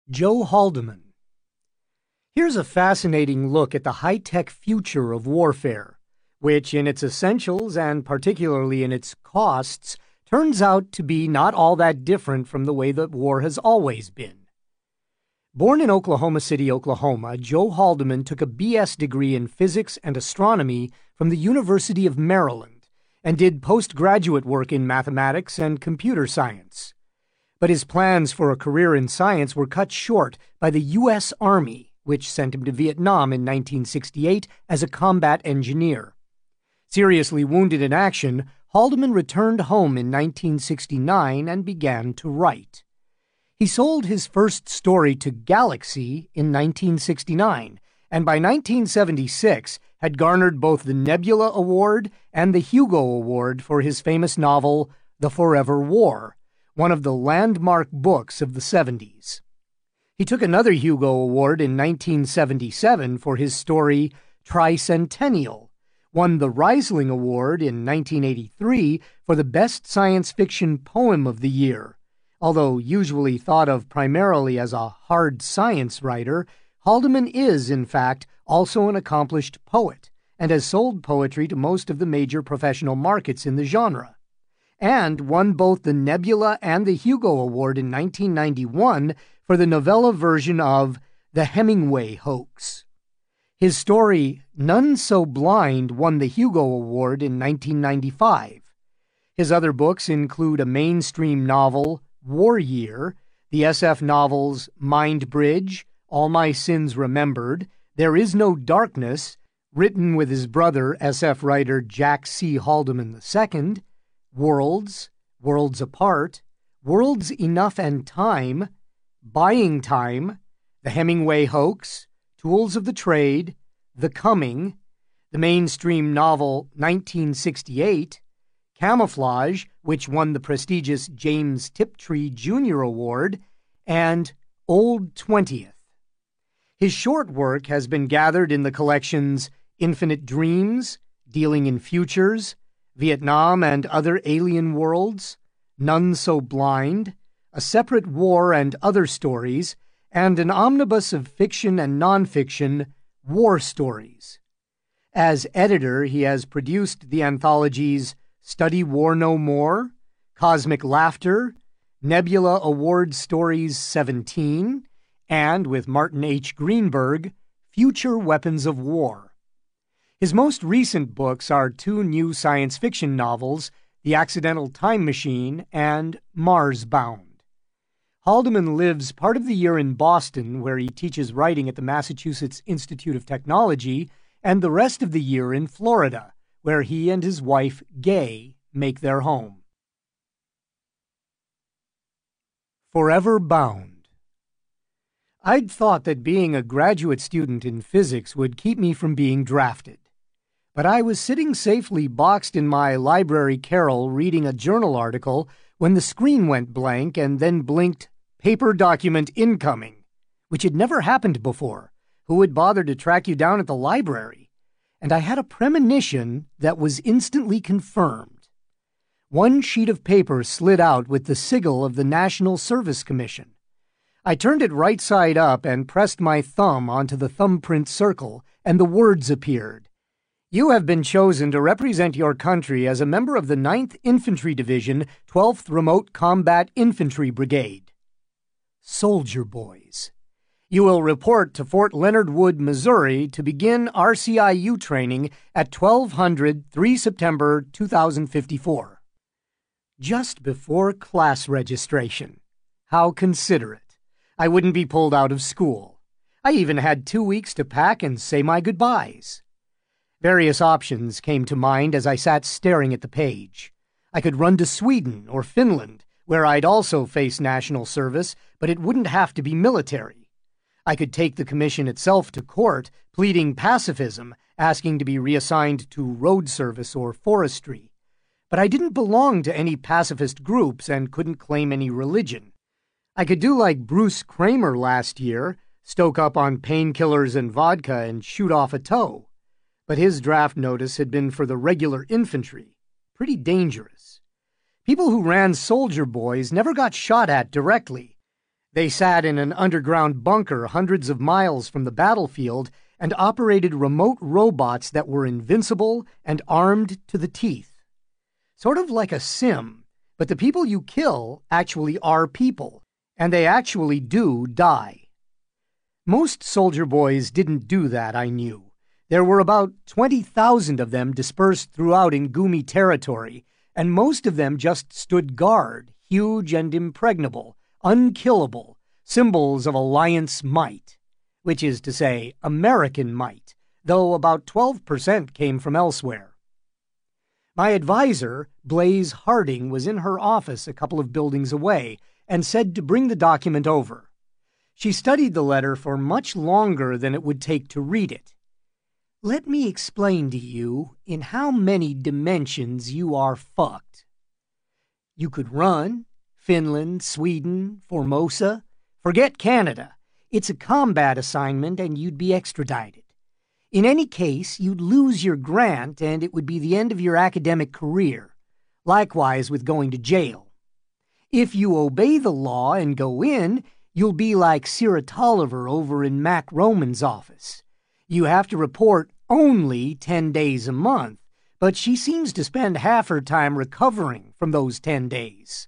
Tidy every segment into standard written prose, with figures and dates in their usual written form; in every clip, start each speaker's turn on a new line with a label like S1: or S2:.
S1: Joe Haldeman. Here's a fascinating look at the high-tech future of warfare, which in its essentials and particularly in its costs turns out to be not all that different from the way that war has always been. Born in Oklahoma City, Oklahoma, Joe Haldeman took a B.S. degree in physics and astronomy from the University of Maryland and did postgraduate work in mathematics and computer science. But his plans for a career in science were cut short by the U.S. Army, which sent him to Vietnam in 1968 as a combat engineer. Seriously wounded in action, Haldeman returned home in 1969 and began to write. He sold his first story to Galaxy in 1969, and by 1976 had garnered both the Nebula Award and the Hugo Award for his famous novel, The Forever War, one of the landmark books of the 70s. He took another Hugo Award in 1977 for his story Tricentennial, won the Rhysling Award in 1983 for the Best Science Fiction Poem of the Year. Although usually thought of primarily as a hard science writer, Haldeman is, in fact, also an accomplished poet and has sold poetry to most of the major professional markets in the genre, and won both the Nebula and the Hugo Award in 1991 for the novella version of The Hemingway Hoax. His story, None So Blind, won the Hugo Award in 1995. His other books include a mainstream novel, War Year, the SF novels Mind Bridge, All My Sins Remembered, There Is No Darkness, written with his brother, SF writer Jack C. Haldeman II, Worlds, Worlds Apart, Worlds Enough and Time, Buying Time, The Hemingway Hoax, Tools of the Trade, The Coming, the mainstream novel 1968, Camouflage, which won the prestigious James Tiptree Jr. Award, and Old 20th. His short work has been gathered in the collections Infinite Dreams, Dealing in Futures, Vietnam and Other Alien Worlds, None So Blind, A Separate War and Other Stories, and an omnibus of fiction and nonfiction, War Stories. As editor, he has produced the anthologies Study War No More, Cosmic Laughter, Nebula Award Stories 17, and, with Martin H. Greenberg, Future Weapons of War. His most recent books are two new science fiction novels, The Accidental Time Machine and Mars Bound. Haldeman lives part of the year in Boston, where he teaches writing at the Massachusetts Institute of Technology, and the rest of the year in Florida, where he and his wife, Gay, make their home. Forever Bound. I'd thought that being a graduate student in physics would keep me from being drafted. But I was sitting safely boxed in my library carrel reading a journal article when the screen went blank and then blinked Paper Document Incoming, which had never happened before. Who would bother to track you down at the library? And I had a premonition that was instantly confirmed. One sheet of paper slid out with the sigil of the National Service Commission. I turned it right side up and pressed my thumb onto the thumbprint circle, and the words appeared. You have been chosen to represent your country as a member of the 9th Infantry Division, 12th Remote Combat Infantry Brigade. Soldier Boys. You will report to Fort Leonard Wood, Missouri to begin RCIU training at 1200 3 September 2054. Just before class registration. How considerate. I wouldn't be pulled out of school. I even had 2 weeks to pack and say my goodbyes. Various options came to mind as I sat staring at the page. I could run to Sweden or Finland, where I'd also face national service, but it wouldn't have to be military. I could take the commission itself to court, pleading pacifism, asking to be reassigned to road service or forestry. But I didn't belong to any pacifist groups and couldn't claim any religion. I could do like Bruce Kramer last year, stoke up on painkillers and vodka and shoot off a toe. But his draft notice had been for the regular infantry. Pretty dangerous. People who ran Soldier Boys never got shot at directly. They sat in an underground bunker hundreds of miles from the battlefield and operated remote robots that were invincible and armed to the teeth. Sort of like a sim, but the people you kill actually are people, and they actually do die. Most soldier boys didn't do that, I knew. There were about 20,000 of them dispersed throughout Ngumi territory, and most of them just stood guard, huge and impregnable, unkillable, symbols of Alliance might, which is to say, American might, though about 12% came from elsewhere. My advisor, Blaze Harding, was in her office a couple of buildings away and said to bring the document over. She studied the letter for much longer than it would take to read it. Let me explain to you in how many dimensions you are fucked. You could run. Finland, Sweden, Formosa. Forget Canada. It's a combat assignment and you'd be extradited. In any case, you'd lose your grant and it would be the end of your academic career. Likewise with going to jail. If you obey the law and go in, you'll be like Sarah Tolliver over in Mac Roman's office. You have to report only 10 days a month, but she seems to spend half her time recovering from those 10 days.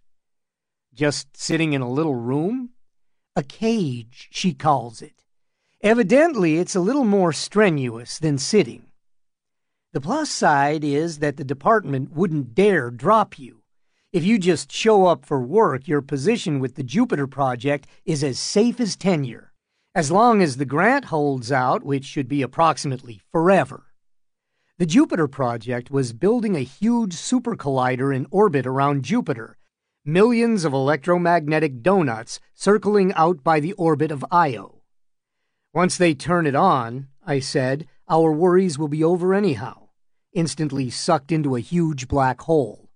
S1: Just sitting in a little room? A cage, she calls it. Evidently, it's a little more strenuous than sitting. The plus side is that the department wouldn't dare drop you. If you just show up for work, your position with the Jupiter Project is as safe as tenure, as long as the grant holds out, which should be approximately forever. The Jupiter Project was building a huge super collider in orbit around Jupiter, millions of electromagnetic donuts circling out by the orbit of Io. Once they turn it on, I said, our worries will be over anyhow, instantly sucked into a huge black hole.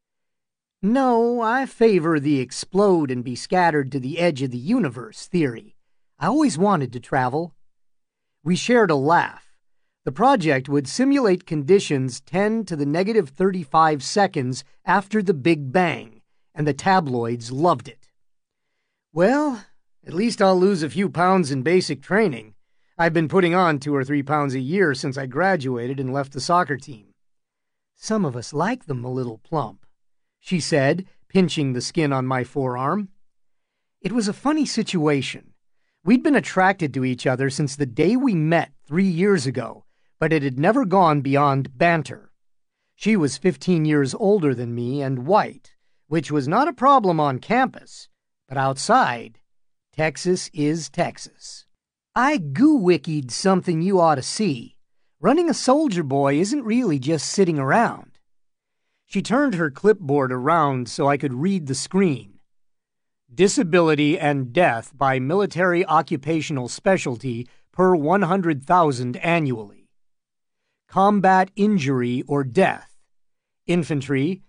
S1: No, I favor the explode and be scattered to the edge of the universe theory. I always wanted to travel. We shared a laugh. The project would simulate conditions 10 to the negative 35 seconds after the Big Bang, and the tabloids loved it. Well, at least I'll lose a few pounds in basic training. I've been putting on 2 or 3 pounds a year since I graduated and left the soccer team. Some of us like them a little plump, she said, pinching the skin on my forearm. It was a funny situation. We'd been attracted to each other since the day we met 3 years ago, but it had never gone beyond banter. She was 15 years older than me and white, which was not a problem on campus, but outside, Texas is Texas. I goo-wikied something you ought to see. Running a soldier boy isn't really just sitting around. She turned her clipboard around so I could read the screen. Disability and death by military occupational specialty per 100,000 annually. Combat injury or death. Infantry,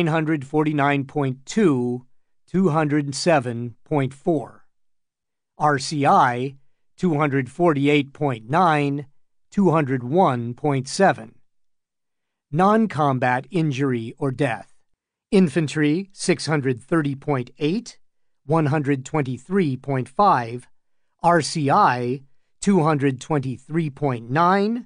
S1: 949.2, 207.4. RCI, 248.9, 201.7. Non-combat injury or death. Infantry, 630.8, 123.5. RCI, 223.9,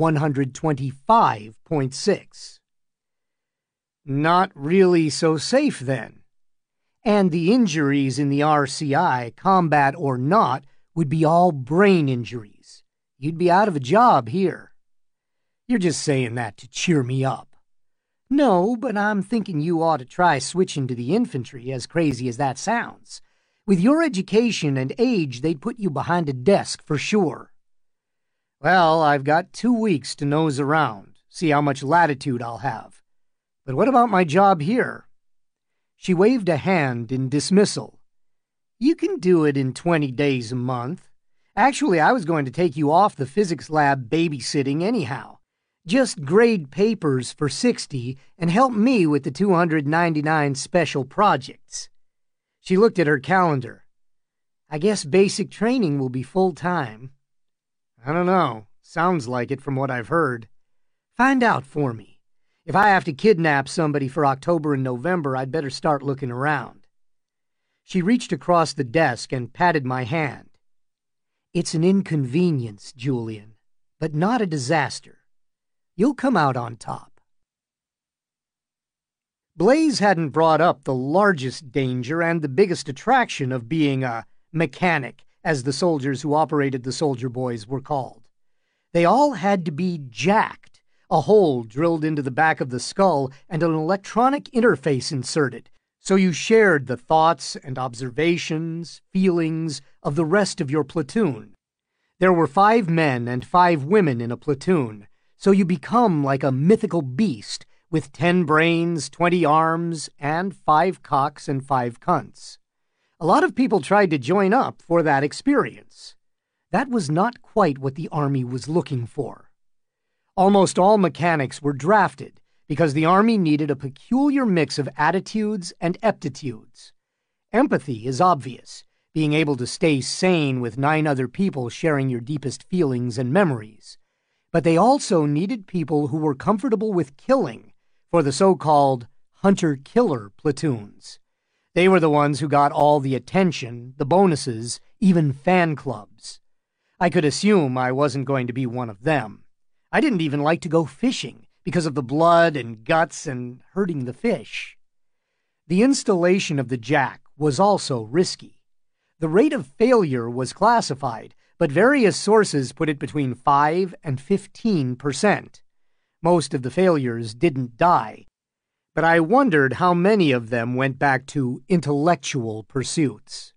S1: 125.6. Not really so safe, then. And the injuries in the RCI, combat or not, would be all brain injuries. You'd be out of a job here. You're just saying that to cheer me up. No, but I'm thinking you ought to try switching to the infantry, as crazy as that sounds. With your education and age, they'd put you behind a desk for sure. Well, I've got 2 weeks to nose around, see how much latitude I'll have. But what about my job here? She waved a hand in dismissal. You can do it in 20 days a month. Actually, I was going to take you off the physics lab babysitting anyhow. Just grade papers for 60 and help me with the 299 special projects. She looked at her calendar. I guess basic training will be full-time. I don't know. Sounds like it from what I've heard. Find out for me. If I have to kidnap somebody for October and November, I'd better start looking around. She reached across the desk and patted my hand. "It's an inconvenience, Julian, but not a disaster. You'll come out on top." Blaze hadn't brought up the largest danger and the biggest attraction of being a mechanic, as the soldiers who operated the Soldier Boys were called. They all had to be jacked, a hole drilled into the back of the skull and an electronic interface inserted, so you shared the thoughts and observations, feelings of the rest of your platoon. There were 5 men and 5 women in a platoon, so you become like a mythical beast with 10 brains, 20 arms, and 5 cocks and 5 cunts. A lot of people tried to join up for that experience. That was not quite what the Army was looking for. Almost all mechanics were drafted because the Army needed a peculiar mix of attitudes and aptitudes. Empathy is obvious, being able to stay sane with 9 other people sharing your deepest feelings and memories. But they also needed people who were comfortable with killing for the so-called hunter-killer platoons. They were the ones who got all the attention, the bonuses, even fan clubs. I could assume I wasn't going to be one of them. I didn't even like to go fishing because of the blood and guts and hurting the fish. The installation of the jack was also risky. The rate of failure was classified, but various sources put it between 5 and 15%. Most of the failures didn't die, but I wondered how many of them went back to intellectual pursuits.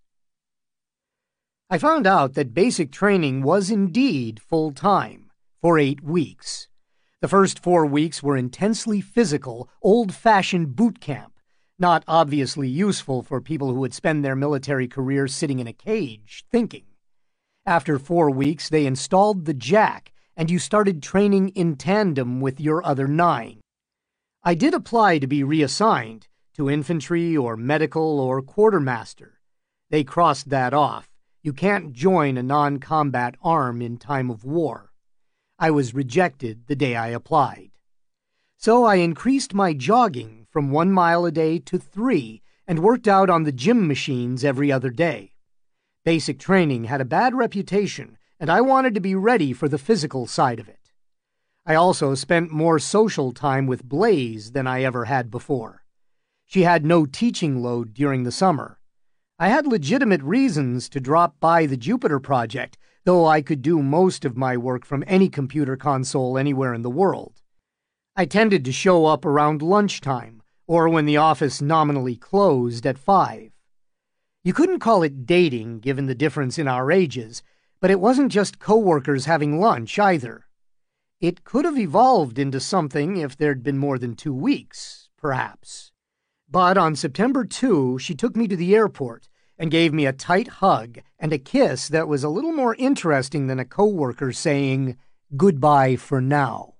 S1: I found out that basic training was indeed full-time, for 8 weeks. The first 4 weeks were intensely physical, old-fashioned boot camp, not obviously useful for people who would spend their military career sitting in a cage, thinking. After 4 weeks, they installed the jack, and you started training in tandem with your other 9. I did apply to be reassigned to infantry or medical or quartermaster. They crossed that off. You can't join a non-combat arm in time of war. I was rejected the day I applied. So I increased my jogging from 1 mile a day to 3 and worked out on the gym machines every other day. Basic training had a bad reputation, and I wanted to be ready for the physical side of it. I also spent more social time with Blaze than I ever had before. She had no teaching load during the summer. I had legitimate reasons to drop by the Jupiter Project, though I could do most of my work from any computer console anywhere in the world. I tended to show up around lunchtime, or when the office nominally closed at 5. You couldn't call it dating, given the difference in our ages, but it wasn't just coworkers having lunch either. It could have evolved into something if there'd been more than 2 weeks, perhaps. But on September 2, she took me to the airport and gave me a tight hug and a kiss that was a little more interesting than a coworker saying, "Goodbye for now."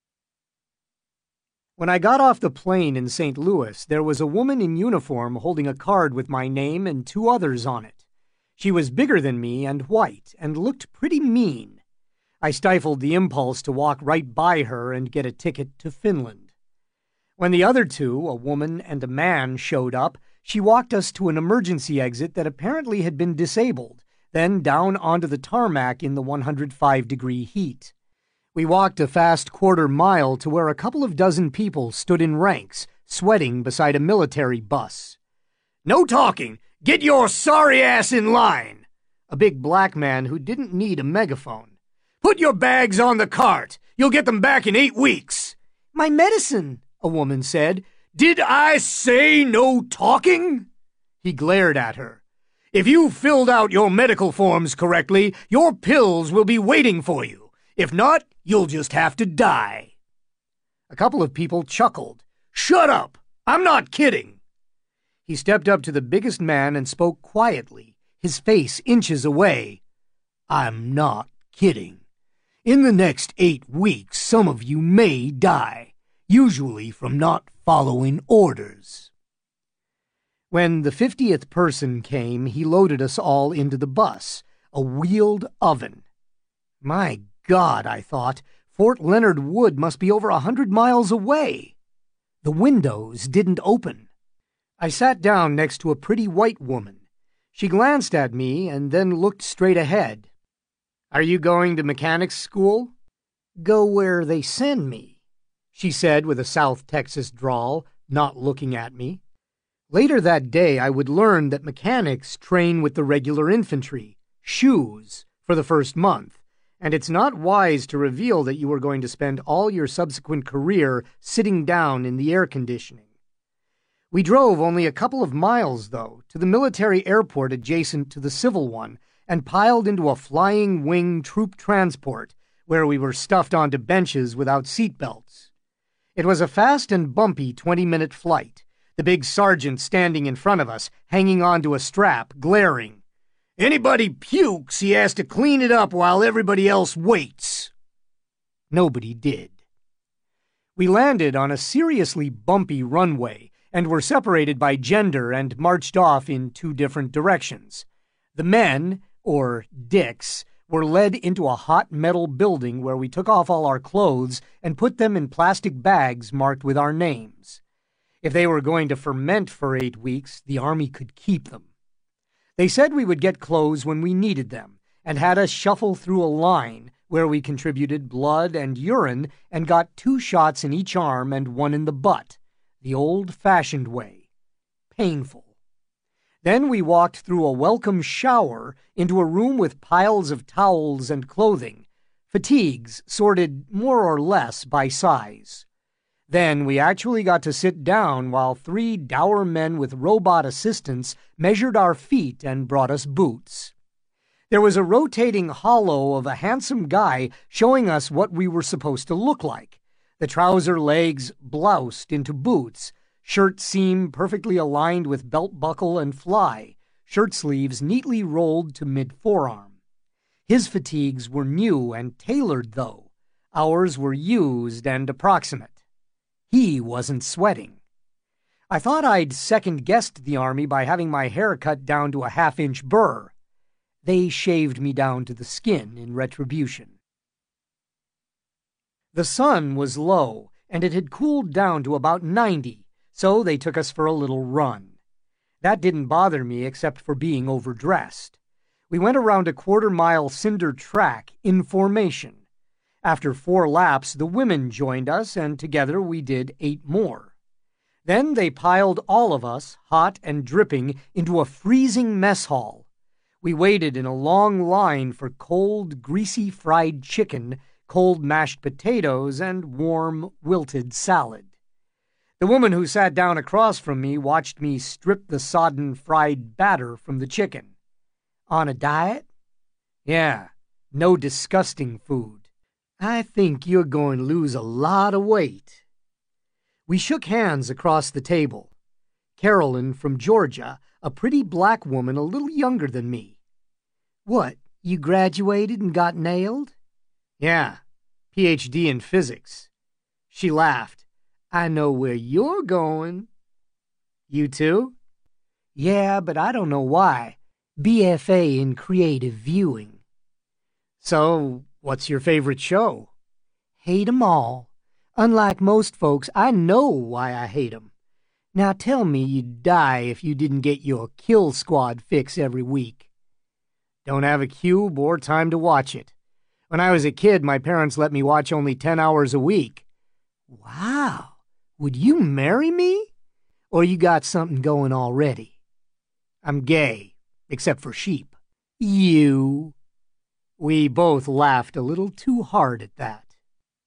S1: When I got off the plane in St. Louis, there was a woman in uniform holding a card with my name and 2 others on it. She was bigger than me and white and looked pretty mean. I stifled the impulse to walk right by her and get a ticket to Finland. When the other 2, a woman and a man, showed up, she walked us to an emergency exit that apparently had been disabled, then down onto the tarmac in the 105-degree heat. We walked a fast 1/4 mile to where a couple of dozen people stood in ranks, sweating beside a military bus. "No talking! Get your sorry ass in line!" A big black man who didn't need a megaphone. "Put your bags on the cart! You'll get them back in 8 weeks!" "My medicine," a woman said. "Did I say no talking?" He glared at her. "If you filled out your medical forms correctly, your pills will be waiting for you. If not, you'll just have to die." A couple of people chuckled. "Shut up! I'm not kidding." He stepped up to the biggest man and spoke quietly, his face inches away. "I'm not kidding. In the next 8 weeks, some of you may die, usually from not following orders." When the 50th person came, he loaded us all into the bus, a wheeled oven. My God, I thought, Fort Leonard Wood must be over 100 miles away. The windows didn't open. I sat down next to a pretty white woman, She glanced at me and then looked straight ahead. "Are you going to mechanics school?" "Go where they send me," she said with a South Texas drawl, not looking at me. Later that day I would learn that mechanics train with the regular infantry, shoes, for the first month, and it's not wise to reveal that you are going to spend all your subsequent career sitting down in the air conditioning. We drove only a couple of miles, though, to the military airport adjacent to the civil one, and piled into a flying wing troop transport, where we were stuffed onto benches without seat belts. It was a fast and bumpy 20-minute flight, the big sergeant standing in front of us, hanging onto a strap, glaring. "Anybody pukes, he has to clean it up while everybody else waits." Nobody did. We landed on a seriously bumpy runway and were separated by gender and marched off in two different directions. The men, or dicks, were led into a hot metal building where we took off all our clothes and put them in plastic bags marked with our names. If they were going to ferment for 8 weeks, the Army could keep them. They said we would get clothes when we needed them, and had us shuffle through a line where we contributed blood and urine and got 2 shots in each arm and 1 in the butt, the old-fashioned way. Painful. Then we walked through a welcome shower into a room with piles of towels and clothing, fatigues sorted more or less by size. Then we actually got to sit down while 3 dour men with robot assistants measured our feet and brought us boots. There was a rotating hollow of a handsome guy showing us what we were supposed to look like. The trouser legs bloused into boots, shirt seam perfectly aligned with belt buckle and fly, shirt sleeves neatly rolled to mid-forearm. His fatigues were new and tailored, though. Ours were used and approximate. He wasn't sweating. I thought I'd second-guessed the Army by having my hair cut down to a half-inch burr. They shaved me down to the skin in retribution. The sun was low, and it had cooled down to about 90, so they took us for a little run. That didn't bother me except for being overdressed. We went around a quarter-mile cinder track in formation. After 4 laps, the women joined us, and together we did 8 more. Then they piled all of us, hot and dripping, into a freezing mess hall. We waited in a long line for cold, greasy fried chicken, cold mashed potatoes, and warm, wilted salad. The woman who sat down across from me watched me strip the sodden fried batter from the chicken. "On a diet?" "Yeah, no disgusting food. I think you're going to lose a lot of weight." We shook hands across the table. Carolyn from Georgia, a pretty black woman a little younger than me. "What, you graduated and got nailed?" "Yeah, PhD in physics." She laughed. "I know where you're going." "You too?" "Yeah, but I don't know why. BFA in creative viewing." "So, what's your favorite show?" "Hate 'em all. Unlike most folks, I know why I hate 'em. Now tell me you'd die if you didn't get your Kill Squad fix every week." "Don't have a cube or time to watch it. When I was a kid, my parents let me watch only 10 hours a week." "Wow. Would you marry me? Or you got something going already?" "I'm gay, except for sheep." "You." We both laughed a little too hard at that.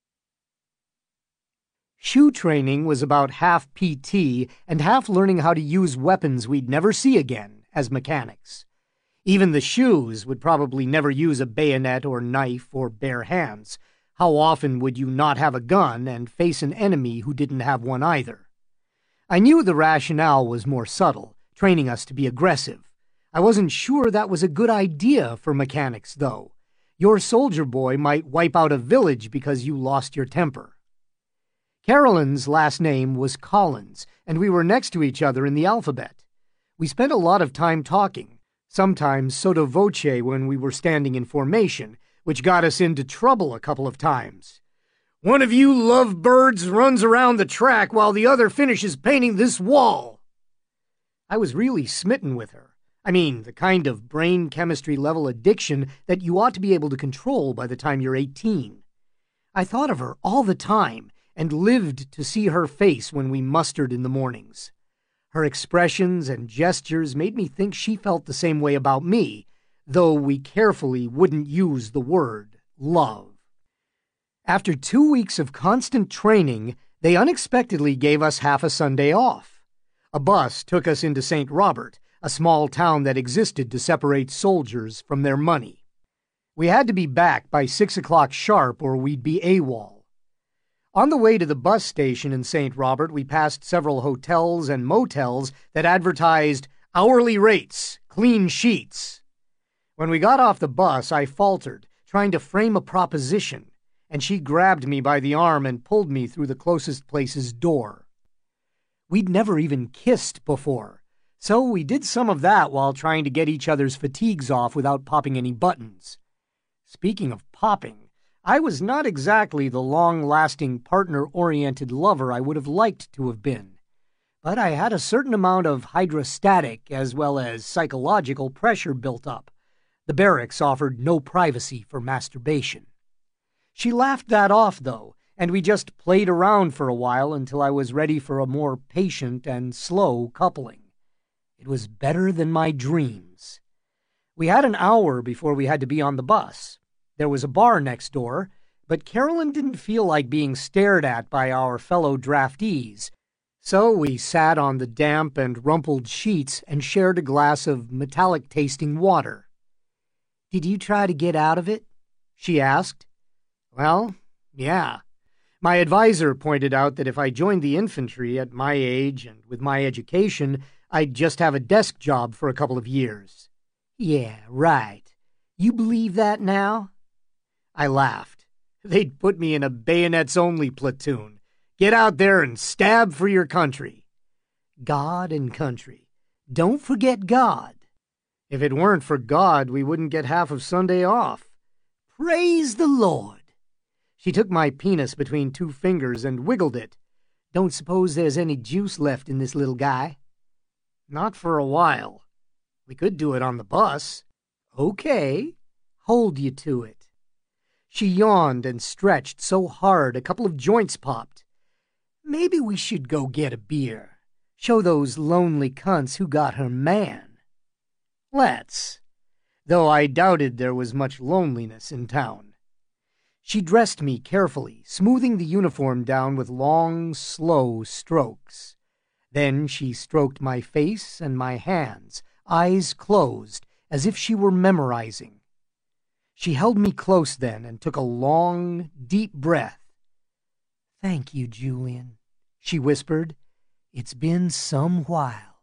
S1: Shoe training was about half PT and half learning how to use weapons we'd never see again as mechanics. Even the shoes would probably never use a bayonet or knife or bare hands. How often would you not have a gun and face an enemy who didn't have one either? I knew the rationale was more subtle, training us to be aggressive. I wasn't sure that was a good idea for mechanics, though. Your soldier boy might wipe out a village because you lost your temper. Carolyn's last name was Collins, and we were next to each other in the alphabet. We spent a lot of time talking, sometimes sotto voce when we were standing in formation, which got us into trouble a couple of times. "One of you lovebirds runs around the track while the other finishes painting this wall." I was really smitten with her. I mean, the kind of brain chemistry level addiction that you ought to be able to control by the time you're 18. I thought of her all the time and lived to see her face when we mustered in the mornings. Her expressions and gestures made me think she felt the same way about me, though we carefully wouldn't use the word love. After 2 weeks of constant training, they unexpectedly gave us half a Sunday off. A bus took us into St. Robert, a small town that existed to separate soldiers from their money. We had to be back by 6 o'clock sharp or we'd be AWOL. On the way to the bus station in St. Robert, we passed several hotels and motels that advertised hourly rates, clean sheets. When we got off the bus, I faltered, trying to frame a proposition, and she grabbed me by the arm and pulled me through the closest place's door. We'd never even kissed before, so we did some of that while trying to get each other's fatigues off without popping any buttons. Speaking of popping, I was not exactly the long-lasting, partner-oriented lover I would have liked to have been, but I had a certain amount of hydrostatic as well as psychological pressure built up. The barracks offered no privacy for masturbation. She laughed that off, though, and we just played around for a while until I was ready for a more patient and slow coupling. It was better than my dreams. We had an hour before we had to be on the bus. There was a bar next door, but Carolyn didn't feel like being stared at by our fellow draftees, so we sat on the damp and rumpled sheets and shared a glass of metallic-tasting water. "Did you try to get out of it?" she asked. Well, yeah. My advisor pointed out that if I joined the infantry at my age and with my education, I'd just have a desk job for a couple of years. Yeah, right. You believe that now? I laughed. They'd put me in a bayonets-only platoon. Get out there and stab for your country. God and country. Don't forget God. If it weren't for God, we wouldn't get half of Sunday off. Praise the Lord. She took my penis between 2 fingers and wiggled it. Don't suppose there's any juice left in this little guy? Not for a while. We could do it on the bus. Okay. Hold you to it. She yawned and stretched so hard a couple of joints popped. Maybe we should go get a beer. Show those lonely cunts who got her man. Let's. Though I doubted there was much loneliness in town. She dressed me carefully, smoothing the uniform down with long, slow strokes. Then she stroked my face and my hands, eyes closed, as if she were memorizing. She held me close then and took a long, deep breath. Thank you, Julian, she whispered. It's been some while.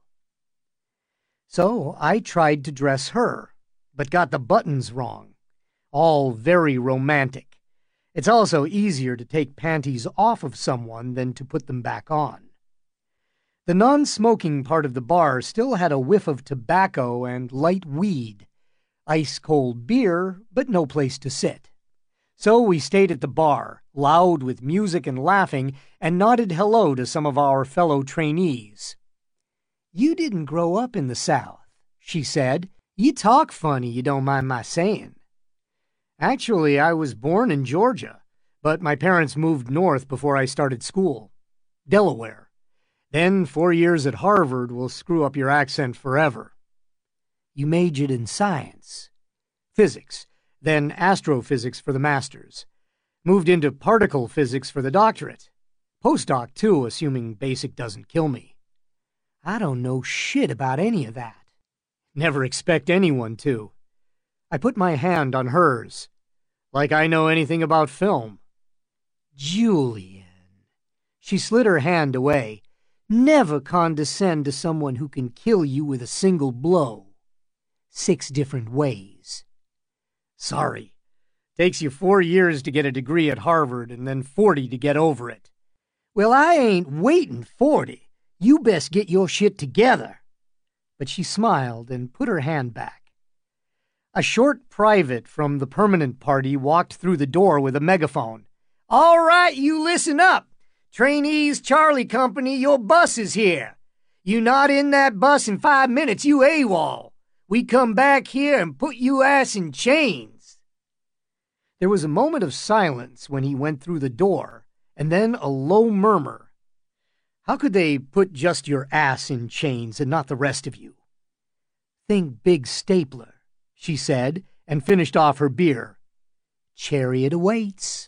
S1: So I tried to dress her, but got the buttons wrong. All very romantic. It's also easier to take panties off of someone than to put them back on. The non-smoking part of the bar still had a whiff of tobacco and light weed. Ice-cold beer, but no place to sit. So we stayed at the bar, loud with music and laughing, and nodded hello to some of our fellow trainees. You didn't grow up in the South, she said. You talk funny, you don't mind my saying. Actually, I was born in Georgia, but my parents moved north before I started school. Delaware. Then 4 years at Harvard will screw up your accent forever. You majored in science. Physics, then astrophysics for the master's. Moved into particle physics for the doctorate. Postdoc, too, assuming basic doesn't kill me. I don't know shit about any of that. Never expect anyone to. I put my hand on hers. Like I know anything about film. Julian. She slid her hand away. Never condescend to someone who can kill you with a single blow. 6 different ways. Sorry. Takes you 4 years to get a degree at Harvard and then 40 to get over it. Well, I ain't waiting 40. You best get your shit together. But she smiled and put her hand back. A short private from the permanent party walked through the door with a megaphone. All right, you listen up. Trainees, Charlie Company, your bus is here. You not in that bus in 5 minutes, you AWOL. we come back here and put you ass in chains." There was a moment of silence when he went through the door, and then a low murmur. "How could they put just your ass in chains and not the rest of you?" "Think big stapler," she said, and finished off her beer. "Chariot awaits."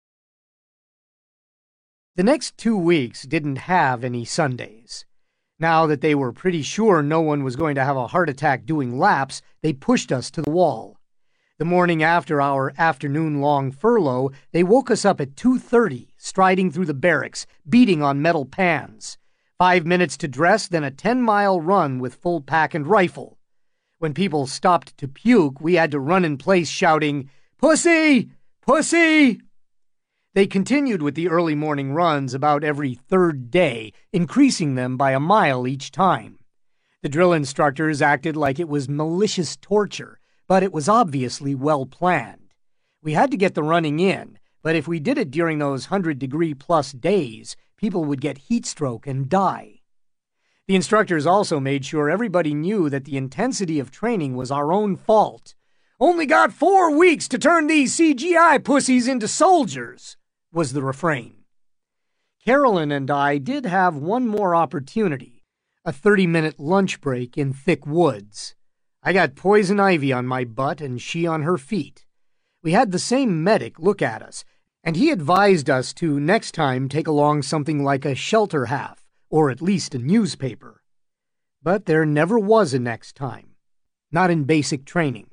S1: The next 2 weeks didn't have any Sundays. Now that they were pretty sure no one was going to have a heart attack doing laps, they pushed us to the wall. The morning after our afternoon-long furlough, they woke us up at 2:30, striding through the barracks, beating on metal pans. 5 minutes to dress, then a 10-mile run with full pack and rifle. When people stopped to puke, we had to run in place shouting, "Pussy! Pussy!" They continued with the early morning runs about every third day, increasing them by a mile each time. The drill instructors acted like it was malicious torture, but it was obviously well planned. We had to get the running in, but if we did it during those 100-degree-plus days, people would get heat stroke and die. The instructors also made sure everybody knew that the intensity of training was our own fault. "Only got 4 weeks to turn these CGI pussies into soldiers," was the refrain. Carolyn and I did have one more opportunity, a 30-minute lunch break in thick woods. I got poison ivy on my butt and she on her feet. We had the same medic look at us, and he advised us to next time take along something like a shelter half, or at least a newspaper. But there never was a next time. Not in basic training.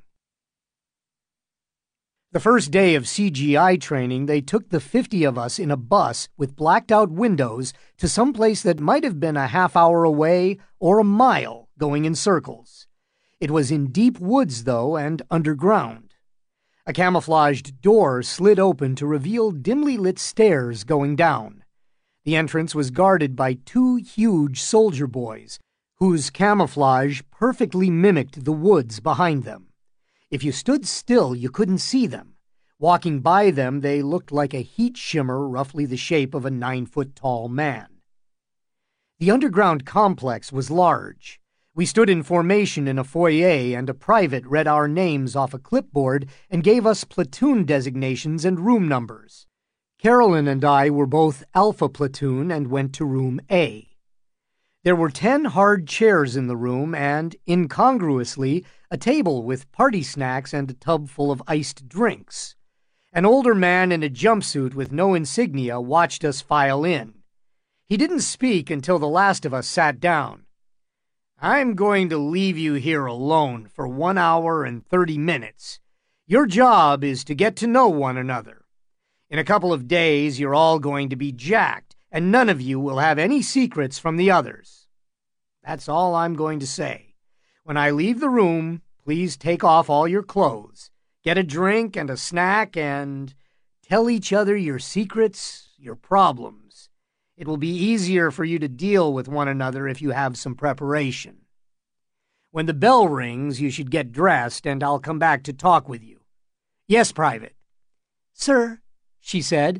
S1: The first day of CGI training, they took the 50 of us in a bus with blacked-out windows to some place that might have been a half hour away or a mile, going in circles. It was in deep woods, though, and underground. A camouflaged door slid open to reveal dimly lit stairs going down. The entrance was guarded by 2 huge soldier boys, whose camouflage perfectly mimicked the woods behind them. If you stood still, you couldn't see them. Walking by them, they looked like a heat shimmer roughly the shape of a 9-foot-tall man. The underground complex was large. We stood in formation in a foyer, and a private read our names off a clipboard and gave us platoon designations and room numbers. Carolyn and I were both Alpha Platoon and went to room A. There were 10 hard chairs in the room and, incongruously, a table with party snacks and a tub full of iced drinks. An older man in a jumpsuit with no insignia watched us file in. He didn't speak until the last of us sat down. "I'm going to leave you here alone for 1 hour and 30 minutes. Your job is to get to know one another. In a couple of days, you're all going to be jacked, and none of you will have any secrets from the others. That's all I'm going to say. When I leave the room, please take off all your clothes, get a drink and a snack, and tell each other your secrets, your problems. It will be easier for you to deal with one another if you have some preparation. When the bell rings, you should get dressed, and I'll come back to talk with you." "Yes, Private." "Sir," she said,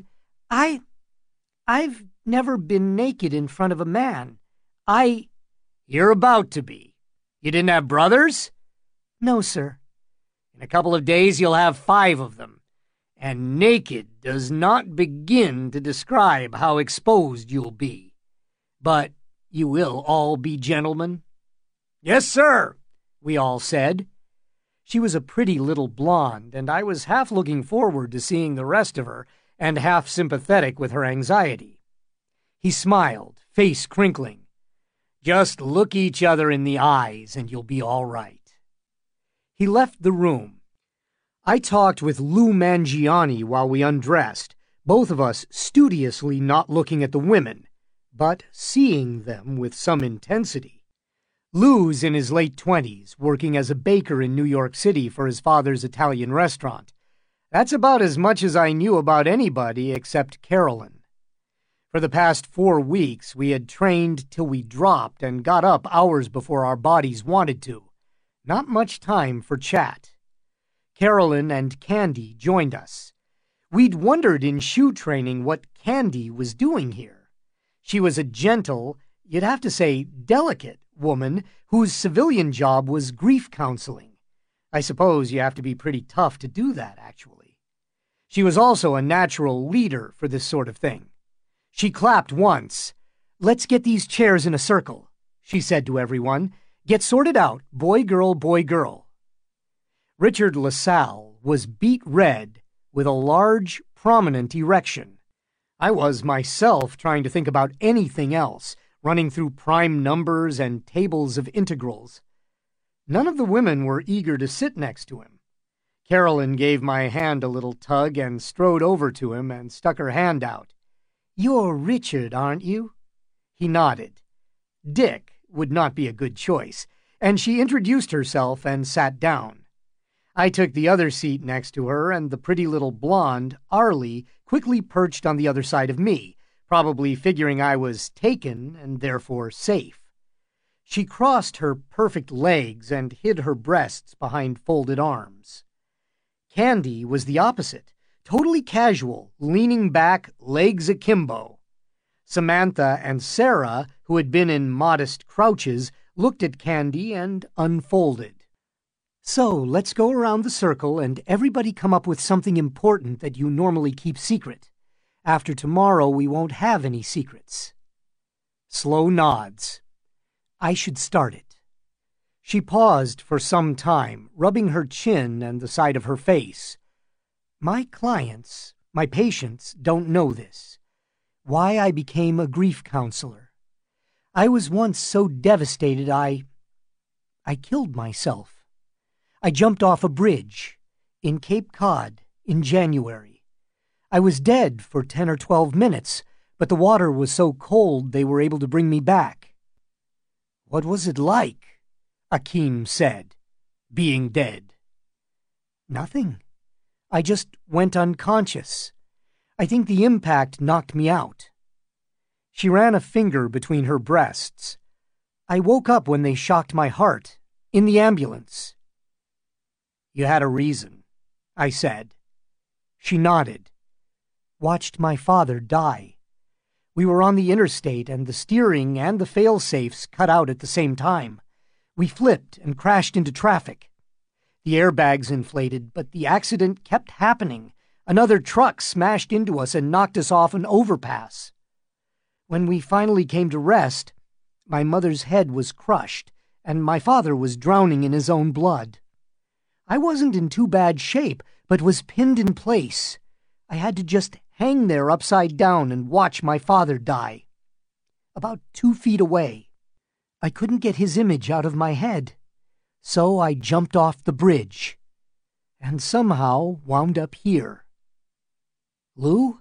S1: I've never been naked in front of a man. You're about to be. You didn't have brothers?" "No, sir." "In a couple of days you'll have 5 of them, and naked does not begin to describe how exposed you'll be. But you will all be gentlemen?" "Yes, sir," we all said. She was a pretty little blonde, and I was half looking forward to seeing the rest of her, and half sympathetic with her anxiety. He smiled, face crinkling. "Just look each other in the eyes, and you'll be all right." He left the room. I talked with Lou Mangiani while we undressed, both of us studiously not looking at the women, but seeing them with some intensity. Lou's in his late 20s, working as a baker in New York City for his father's Italian restaurant. That's about as much as I knew about anybody except Carolyn. For the past 4 weeks, we had trained till we dropped and got up hours before our bodies wanted to. Not much time for chat. Carolyn and Candy joined us. We'd wondered in shoe training what Candy was doing here. She was a gentle, you'd have to say delicate woman whose civilian job was grief counseling. I suppose you have to be pretty tough to do that, actually. She was also a natural leader for this sort of thing. She clapped once. "Let's get these chairs in a circle," she said to everyone. "Get sorted out, boy, girl, boy, girl." Richard LaSalle was beet red with a large, prominent erection. I was myself trying to think about anything else, running through prime numbers and tables of integrals. None of the women were eager to sit next to him. Carolyn gave my hand a little tug and strode over to him and stuck her hand out. "You're Richard, aren't you?" He nodded. Dick would not be a good choice, and she introduced herself and sat down. I took the other seat next to her, and the pretty little blonde, Arlie, quickly perched on the other side of me, probably figuring I was taken and therefore safe. She crossed her perfect legs and hid her breasts behind folded arms. Candy was the opposite, totally casual, leaning back, legs akimbo. Samantha and Sarah, who had been in modest crouches, looked at Candy and unfolded. "So, let's go around the circle and everybody come up with something important that you normally keep secret. After tomorrow, we won't have any secrets." Slow nods. I should start it. She paused for some time, rubbing her chin and the side of her face. "My clients, my patients, don't know this. Why I became a grief counselor. I was once so devastated I killed myself. I jumped off a bridge in Cape Cod in January. I was dead for 10 or 12 minutes, but the water was so cold they were able to bring me back." "What was it like?" Akeem said, "being dead?" "Nothing. I just went unconscious. I think the impact knocked me out." She ran a finger between her breasts. "I woke up when they shocked my heart, in the ambulance." "You had a reason," I said. She nodded. "Watched my father die. We were on the interstate and the steering and the fail-safes cut out at the same time. We flipped and crashed into traffic. The airbags inflated, but the accident kept happening. Another truck smashed into us and knocked us off an overpass. When we finally came to rest, my mother's head was crushed, and my father was drowning in his own blood. I wasn't in too bad shape, but was pinned in place. I had to just hang there upside down and watch my father die. About 2 feet away. I couldn't get his image out of my head, so I jumped off the bridge, and somehow wound up here." "Lou?"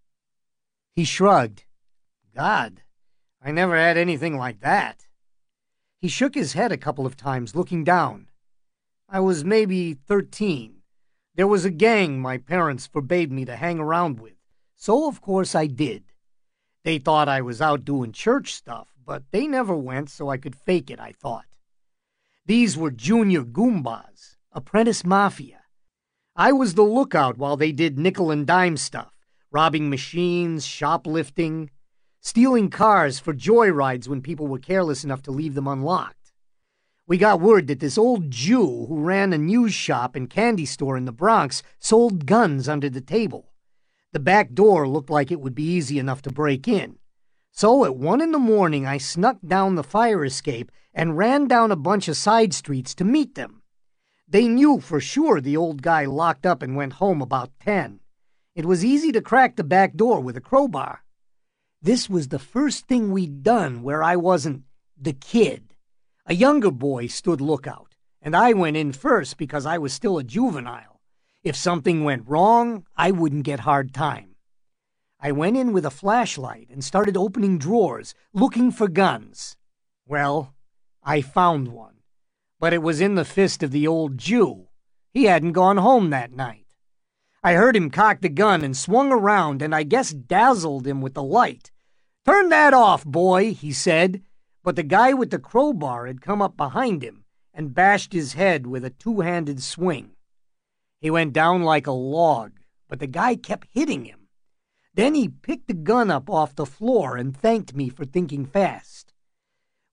S1: He shrugged. "God, I never had anything like that." He shook his head a couple of times, looking down. "I was maybe 13. There was a gang my parents forbade me to hang around with, so of course I did. They thought I was out doing church stuff, but they never went so I could fake it, I thought. These were junior Goombas, apprentice mafia. I was the lookout while they did nickel and dime stuff, robbing machines, shoplifting, stealing cars for joyrides when people were careless enough to leave them unlocked. We got word that this old Jew who ran a news shop and candy store in the Bronx sold guns under the table. The back door looked like it would be easy enough to break in. So at 1 a.m, I snuck down the fire escape and ran down a bunch of side streets to meet them. They knew for sure the old guy locked up and went home about 10. It was easy to crack the back door with a crowbar. This was the first thing we'd done where I wasn't the kid. A younger boy stood lookout, and I went in first because I was still a juvenile. If something went wrong, I wouldn't get hard time. I went in with a flashlight and started opening drawers, looking for guns. Well, I found one, but it was in the fist of the old Jew. He hadn't gone home that night. I heard him cock the gun and swung around, and I guess dazzled him with the light. "Turn that off, boy," he said, but the guy with the crowbar had come up behind him and bashed his head with a 2-handed swing. He went down like a log, but the guy kept hitting him. Then he picked the gun up off the floor and thanked me for thinking fast.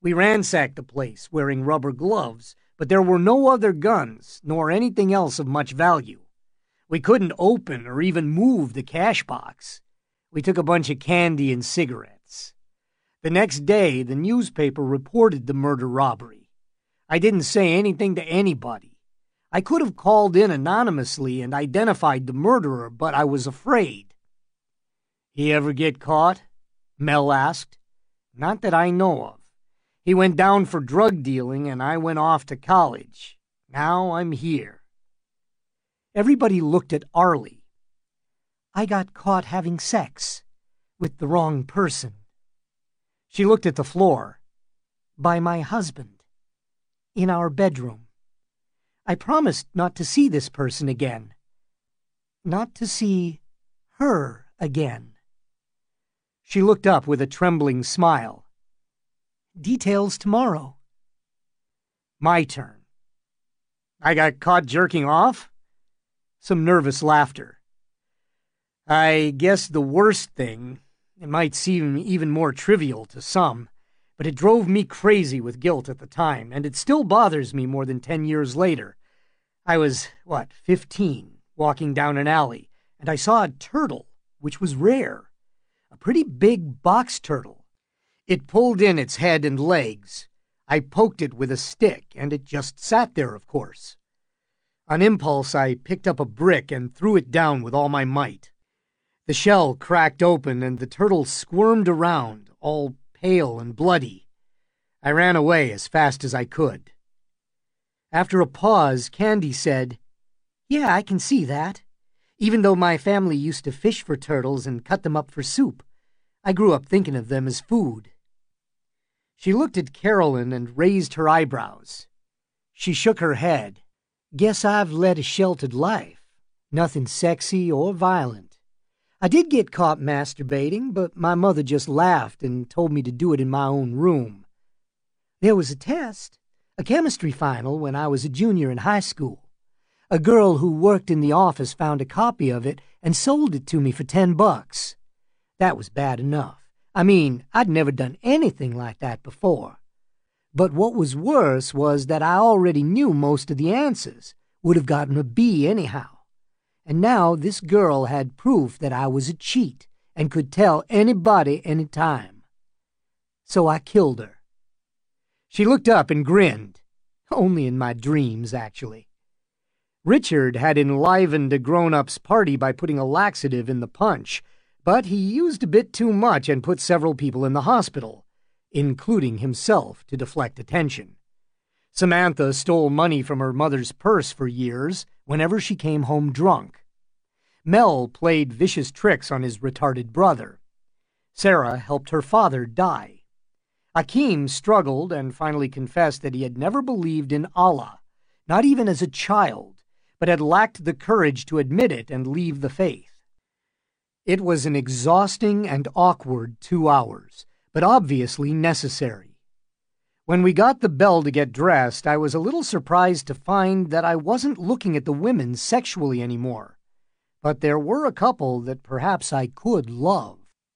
S1: We ransacked the place, wearing rubber gloves, but there were no other guns, nor anything else of much value. We couldn't open or even move the cash box. We took a bunch of candy and cigarettes. The next day, the newspaper reported the murder-robbery. I didn't say anything to anybody. I could have called in anonymously and identified the murderer, but I was afraid. "He ever get caught?" Mel asked. "Not that I know of. He went down for drug dealing and I went off to college. Now I'm here." Everybody looked at Arlie. "I got caught having sex with the wrong person." She looked at the floor. "By my husband. In our bedroom. I promised not to see this person again. Not to see her again." She looked up with a trembling smile. "Details tomorrow." My turn. "I got caught jerking off?" Some nervous laughter. "I guess the worst thing, it might seem even more trivial to some, but it drove me crazy with guilt at the time, and it still bothers me more than 10 years later. I was, 15, walking down an alley, and I saw a turtle, which was rare. A pretty big box turtle. It pulled in its head and legs. I poked it with a stick, and it just sat there, of course. On impulse, I picked up a brick and threw it down with all my might. The shell cracked open, and the turtle squirmed around, all pale and bloody. I ran away as fast as I could. After a pause, Candy said, "Yeah, I can see that. Even though my family used to fish for turtles and cut them up for soup, I grew up thinking of them as food." She looked at Carolyn and raised her eyebrows. She shook her head. "Guess I've led a sheltered life. Nothing sexy or violent. I did get caught masturbating, but my mother just laughed and told me to do it in my own room. There was a test, a chemistry final, when I was a junior in high school. A girl who worked in the office found a copy of it and sold it to me for $10. That was bad enough. I mean, I'd never done anything like that before. But what was worse was that I already knew most of the answers, would have gotten a B anyhow. And now this girl had proof that I was a cheat and could tell anybody any time. So I killed her." She looked up and grinned. Only in my dreams, actually. Richard had enlivened a grown-up's party by putting a laxative in the punch, but he used a bit too much and put several people in the hospital, including himself, to deflect attention. Samantha stole money from her mother's purse for years whenever she came home drunk. Mel played vicious tricks on his retarded brother. Sarah helped her father die. Akeem struggled and finally confessed that he had never believed in Allah, not even as a child, but had lacked the courage to admit it and leave the faith. It was an exhausting and awkward 2 hours, but obviously necessary. When we got the bell to get dressed, I was a little surprised to find that I wasn't looking at the women sexually anymore, but there were a couple that perhaps I could love.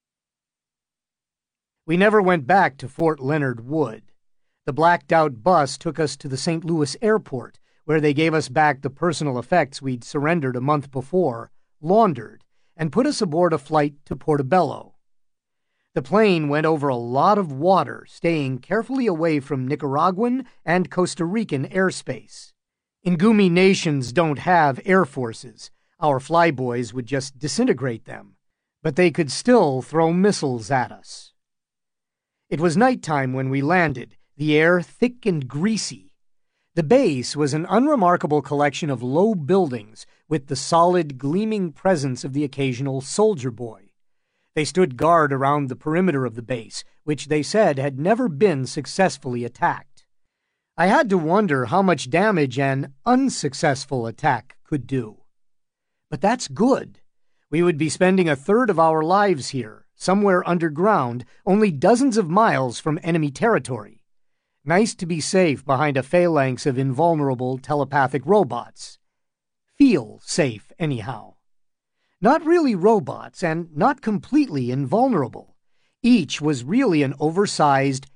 S1: We never went back to Fort Leonard Wood. The blacked-out bus took us to the St. Louis airport, where they gave us back the personal effects we'd surrendered a month before, laundered, and put us aboard a flight to Portobello. The plane went over a lot of water, staying carefully away from Nicaraguan and Costa Rican airspace. Ngumi nations don't have air forces. Our flyboys would just disintegrate them, but they could still throw missiles at us. It was nighttime when we landed, the air thick and greasy. The base was an unremarkable collection of low buildings with the solid, gleaming presence of the occasional soldier boy. They stood guard around the perimeter of the base, which they said had never been successfully attacked. I had to wonder how much damage an unsuccessful attack could do. But that's good. We would be spending a third of our lives here, somewhere underground, only dozens of miles from enemy territory. Nice to be safe behind a phalanx of invulnerable telepathic robots. Feel safe, anyhow. Not really robots, and not completely invulnerable. Each was really an oversized,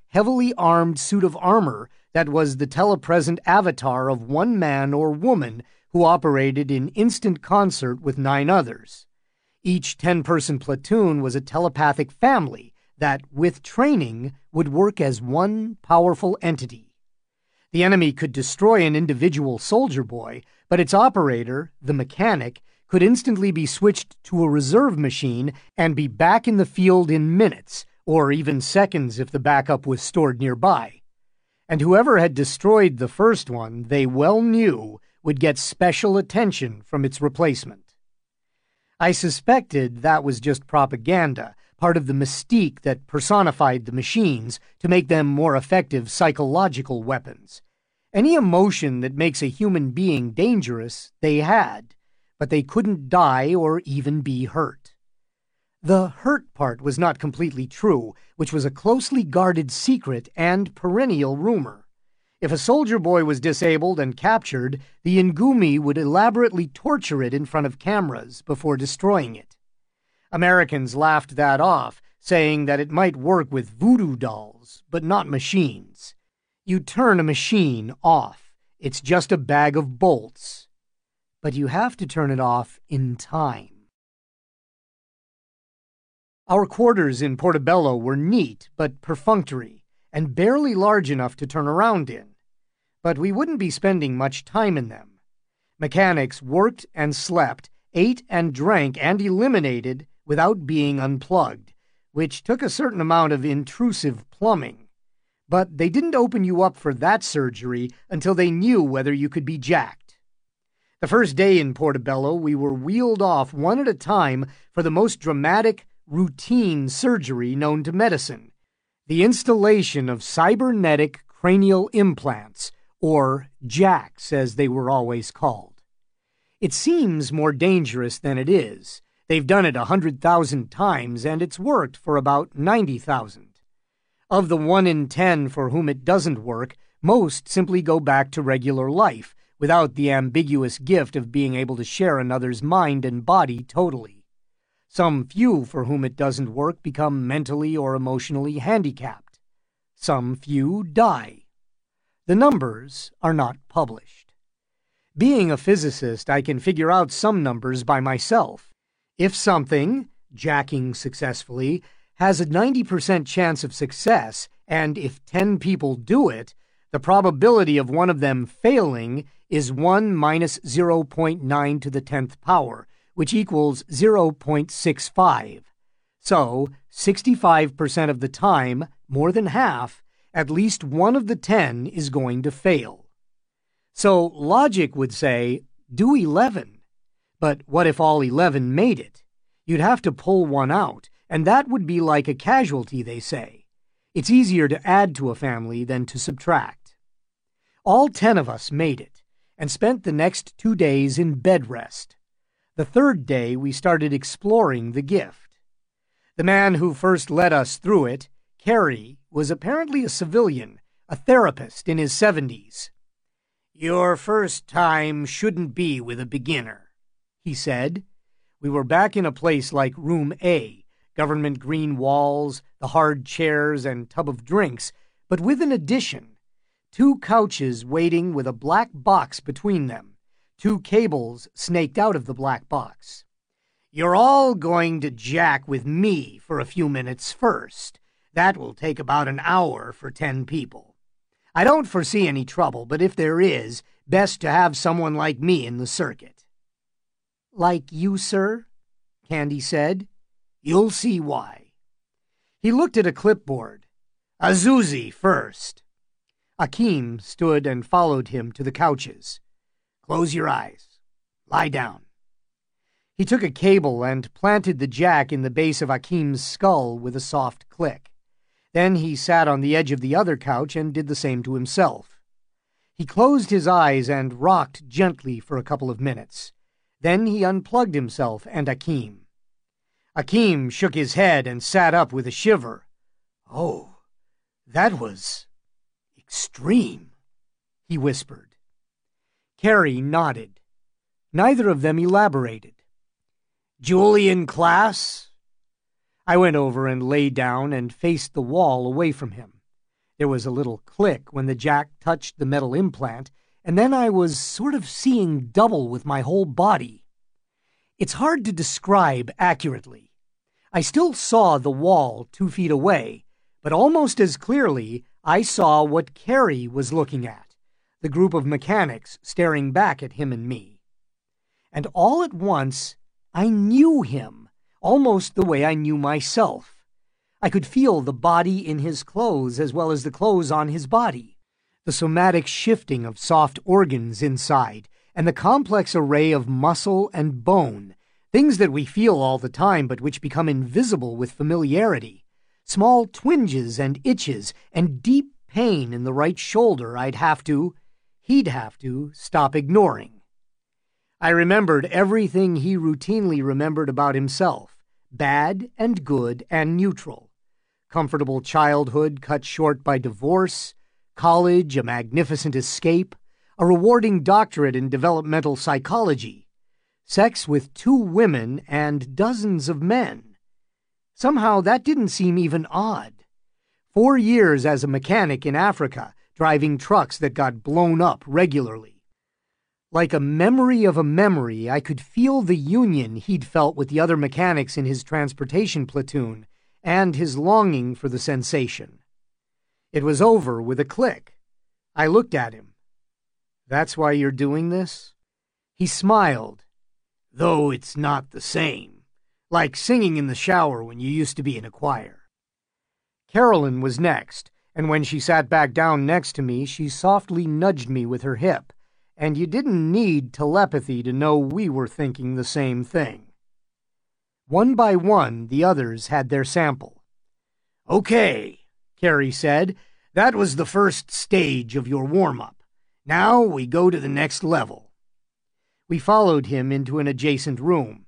S1: heavily armed suit of armor that was the telepresent avatar of one man or woman who operated in instant concert with 9 others. Each 10-person platoon was a telepathic family that, with training, would work as one powerful entity. The enemy could destroy an individual soldier boy, but its operator, the mechanic, could instantly be switched to a reserve machine and be back in the field in minutes, or even seconds if the backup was stored nearby. And whoever had destroyed the first one, they well knew, would get special attention from its replacement. I suspected that was just propaganda, part of the mystique that personified the machines to make them more effective psychological weapons. Any emotion that makes a human being dangerous, they had, but they couldn't die or even be hurt. The hurt part was not completely true, which was a closely guarded secret and perennial rumor. If a soldier boy was disabled and captured, the Ngumi would elaborately torture it in front of cameras before destroying it. Americans laughed that off, saying that it might work with voodoo dolls, but not machines. You turn a machine off. It's just a bag of bolts. But you have to turn it off in time. Our quarters in Portobello were neat but perfunctory, and barely large enough to turn around in. But we wouldn't be spending much time in them. Mechanics worked and slept, ate and drank and eliminated without being unplugged, which took a certain amount of intrusive plumbing. But they didn't open you up for that surgery until they knew whether you could be jacked. The first day in Portobello, we were wheeled off one at a time for the most dramatic, routine surgery known to medicine, the installation of cybernetic cranial implants, or JACs as they were always called. It seems more dangerous than it is. They've done it 100,000 times, and it's worked for about 90,000. Of the 1 in 10 for whom it doesn't work, most simply go back to regular life, without the ambiguous gift of being able to share another's mind and body totally. Some few for whom it doesn't work become mentally or emotionally handicapped. Some few die. The numbers are not published. Being a physicist, I can figure out some numbers by myself. If something, jacking successfully, has a 90% chance of success, and if 10 people do it, the probability of one of them failing is 1 minus 0.9 to the 10th power, which equals 0.65. So, 65% of the time, more than half, at least one of the 10 is going to fail. So, logic would say, do 11. But what if all 11 made it? You'd have to pull one out, and that would be like a casualty, they say. It's easier to add to a family than to subtract. All 10 of us made it, and spent the next 2 days in bed rest. The third day we started exploring the gift. The man who first led us through it, Carey, was apparently a civilian, a therapist in his 70s. "Your first time shouldn't be with a beginner," he said. We were back in a place like Room A, government green walls, the hard chairs, and tub of drinks, but with an addition. 2 couches waiting with a black box between them, 2 cables snaked out of the black box. "You're all going to jack with me for a few minutes first. That will take about an hour for 10 people. I don't foresee any trouble, but if there is, best to have someone like me in the circuit." "Like you, sir?" Candy said. "You'll see why." He looked at a clipboard. "Azuzi first." Akeem stood and followed him to the couches. "Close your eyes. Lie down." He took a cable and planted the jack in the base of Akeem's skull with a soft click. Then he sat on the edge of the other couch and did the same to himself. He closed his eyes and rocked gently for a couple of minutes. Then he unplugged himself and Akeem. Akeem shook his head and sat up with a shiver. "Oh, that was extreme," he whispered. Carey nodded. Neither of them elaborated. "Julian class?" I went over and lay down and faced the wall away from him. There was a little click when the jack touched the metal implant, and then I was sort of seeing double with my whole body. It's hard to describe accurately. I still saw the wall 2 feet away, but almost as clearly I saw what Carrie was looking at, the group of mechanics staring back at him and me. And all at once, I knew him, almost the way I knew myself. I could feel the body in his clothes as well as the clothes on his body, the somatic shifting of soft organs inside, and the complex array of muscle and bone, things that we feel all the time but which become invisible with familiarity, small twinges and itches and deep pain in the right shoulder he'd have to stop ignoring. I remembered everything he routinely remembered about himself, bad and good and neutral. Comfortable childhood cut short by divorce, college, a magnificent escape, a rewarding doctorate in developmental psychology, sex with 2 women and dozens of men. Somehow that didn't seem even odd. 4 years as a mechanic in Africa, driving trucks that got blown up regularly. Like a memory of a memory, I could feel the union he'd felt with the other mechanics in his transportation platoon, and his longing for the sensation. It was over with a click. I looked at him. "That's why you're doing this?" He smiled. "Though it's not the same. Like singing in the shower when you used to be in a choir." Carolyn was next, and when she sat back down next to me, she softly nudged me with her hip, and you didn't need telepathy to know we were thinking the same thing. One by one, the others had their sample. "Okay," Carrie said, "that was the first stage of your warm-up. Now we go to the next level." We followed him into an adjacent room.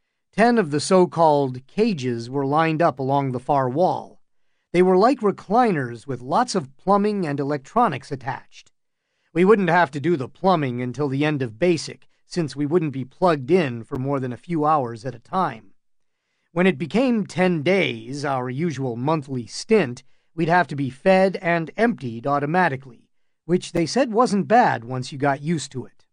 S1: 10 of the so-called cages were lined up along the far wall. They were like recliners with lots of plumbing and electronics attached. We wouldn't have to do the plumbing until the end of basic, since we wouldn't be plugged in for more than a few hours at a time. When it became 10 days, our usual monthly stint, we'd have to be fed and emptied automatically, which they said wasn't bad once you got used to it.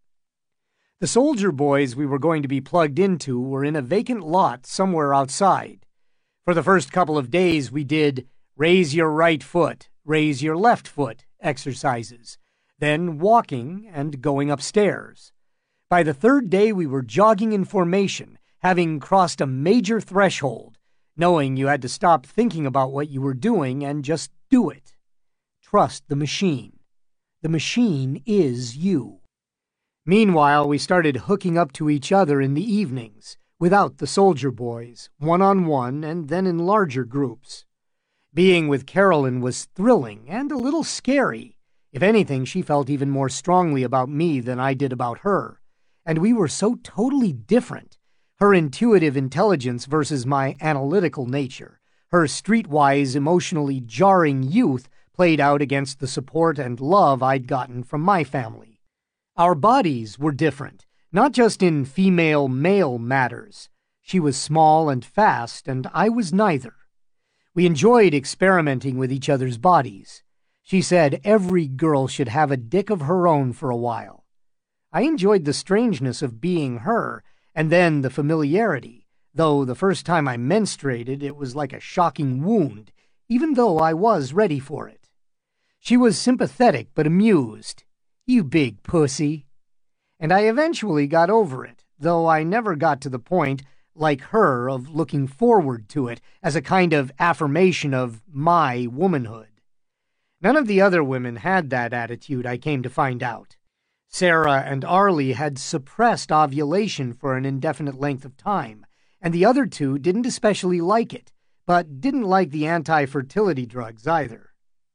S1: The soldier boys we were going to be plugged into were in a vacant lot somewhere outside. For the first couple of days we did raise your right foot, raise your left foot exercises, then walking and going upstairs. By the 3rd day we were jogging in formation, having crossed a major threshold, knowing you had to stop thinking about what you were doing and just do it. Trust the machine. The machine is you. Meanwhile, we started hooking up to each other in the evenings, without the soldier boys, one-on-one and then in larger groups. Being with Carolyn was thrilling and a little scary. If anything, she felt even more strongly about me than I did about her, and we were so totally different. Her intuitive intelligence versus my analytical nature, her streetwise, emotionally jarring youth played out against the support and love I'd gotten from my family. Our bodies were different, not just in female-male matters. She was small and fast, and I was neither. We enjoyed experimenting with each other's bodies. She said every girl should have a dick of her own for a while. I enjoyed the strangeness of being her, and then the familiarity, though the first time I menstruated it was like a shocking wound, even though I was ready for it. She was sympathetic but amused. "You big pussy." And I eventually got over it, though I never got to the point, like her, of looking forward to it as a kind of affirmation of my womanhood. None of the other women had that attitude, I came to find out. Sarah and Arlie had suppressed ovulation for an indefinite length of time, and the other 2 didn't especially like it, but didn't like the anti-fertility drugs either.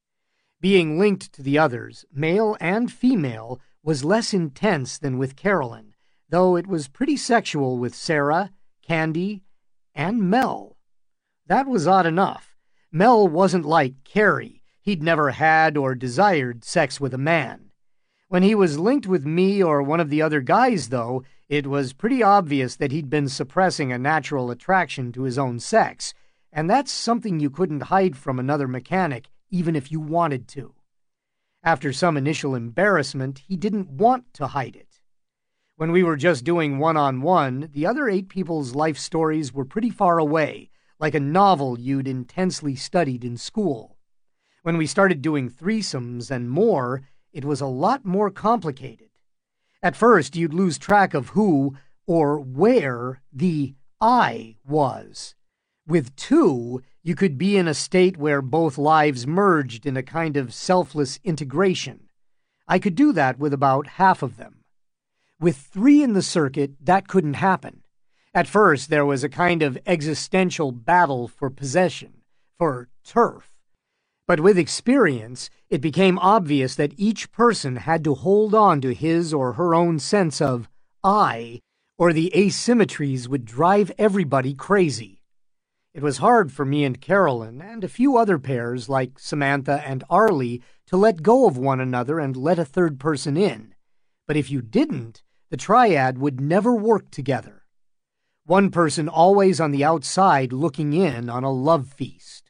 S1: Being linked to the others, male and female, was less intense than with Carolyn, though it was pretty sexual with Sarah, Candy, and Mel. That was odd enough. Mel wasn't like Carrie. He'd never had or desired sex with a man. When he was linked with me or one of the other guys, though, it was pretty obvious that he'd been suppressing a natural attraction to his own sex, and that's something you couldn't hide from another mechanic even if you wanted to. After some initial embarrassment, he didn't want to hide it. When we were just doing one-on-one, the other 8 people's life stories were pretty far away, like a novel you'd intensely studied in school. When we started doing threesomes and more, it was a lot more complicated. At first, you'd lose track of who or where the I was. With 2, you could be in a state where both lives merged in a kind of selfless integration. I could do that with about half of them. With 3 in the circuit, that couldn't happen. At first, there was a kind of existential battle for possession, for turf. But with experience, it became obvious that each person had to hold on to his or her own sense of I, or the asymmetries would drive everybody crazy. It was hard for me and Carolyn, and a few other pairs like Samantha and Arlie, to let go of one another and let a third person in. But if you didn't, the triad would never work together. One person always on the outside looking in on a love feast.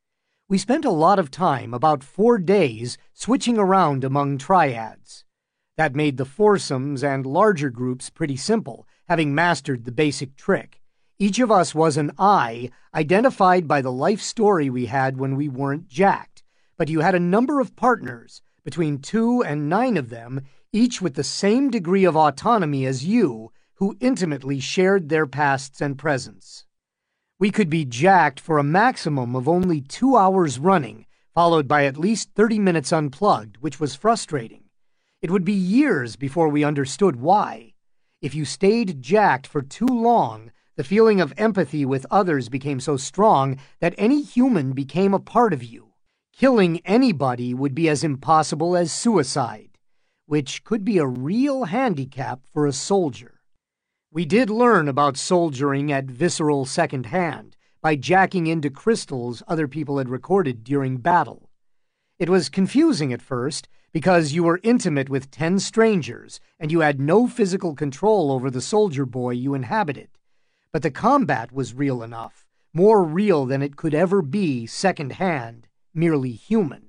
S1: We spent a lot of time, about 4 days, switching around among triads. That made the foursomes and larger groups pretty simple, having mastered the basic trick. Each of us was an I, identified by the life story we had when we weren't jacked, but you had a number of partners, between 2 and 9 of them, each with the same degree of autonomy as you, who intimately shared their pasts and presents. We could be jacked for a maximum of only 2 hours running, followed by at least 30 minutes unplugged, which was frustrating. It would be years before we understood why. If you stayed jacked for too long, the feeling of empathy with others became so strong that any human became a part of you. Killing anybody would be as impossible as suicide, which could be a real handicap for a soldier. We did learn about soldiering at visceral second-hand by jacking into crystals other people had recorded during battle. It was confusing at first because you were intimate with 10 strangers and you had no physical control over the soldier boy you inhabited. But the combat was real enough, more real than it could ever be second-hand, merely human.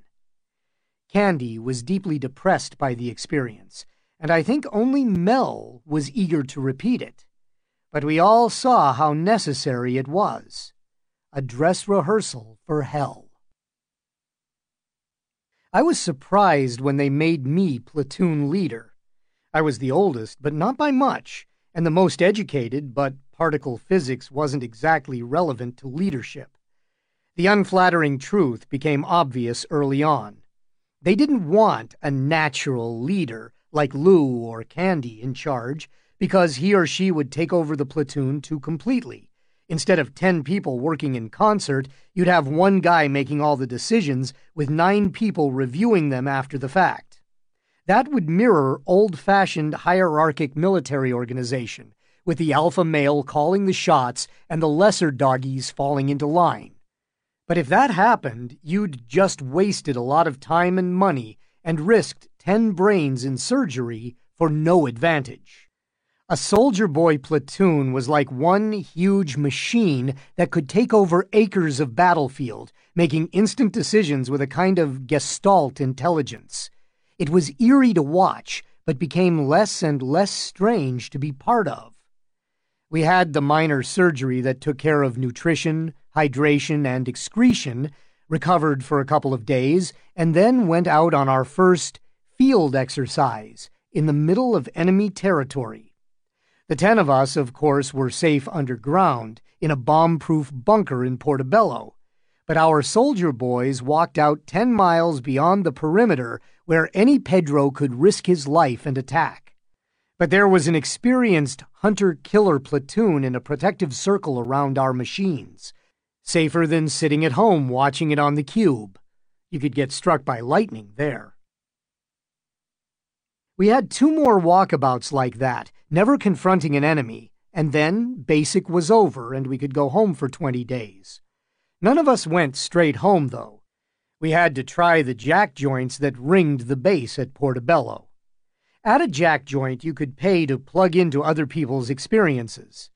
S1: Candy was deeply depressed by the experience, and I think only Mel was eager to repeat it. But we all saw how necessary it was. A dress rehearsal for hell. I was surprised when they made me platoon leader. I was the oldest, but not by much, and the most educated, but particle physics wasn't exactly relevant to leadership. The unflattering truth became obvious early on. They didn't want a natural leader like Lou or Candy in charge, because he or she would take over the platoon too completely. Instead of 10 people working in concert, you'd have one guy making all the decisions with 9 people reviewing them after the fact. That would mirror old-fashioned hierarchic military organization, with the alpha male calling the shots and the lesser doggies falling into line. But if that happened, you'd just wasted a lot of time and money and risked 10 brains in surgery for no advantage. A soldier boy platoon was like one huge machine that could take over acres of battlefield, making instant decisions with a kind of gestalt intelligence. It was eerie to watch, but became less and less strange to be part of. We had the minor surgery that took care of nutrition, hydration, and excretion, recovered for a couple of days, and then went out on our first field exercise in the middle of enemy territory. The 10 of us, of course, were safe underground in a bomb-proof bunker in Portobello, but our soldier boys walked out 10 miles beyond the perimeter where any Pedro could risk his life and attack. But there was an experienced hunter-killer platoon in a protective circle around our machines, safer than sitting at home watching it on the cube. You could get struck by lightning there. We had 2 more walkabouts like that, never confronting an enemy, and then basic was over and we could go home for 20 days. None of us went straight home, though. We had to try the jack joints that ringed the base at Portobello. At a jack joint, you could pay to plug into other people's experiences.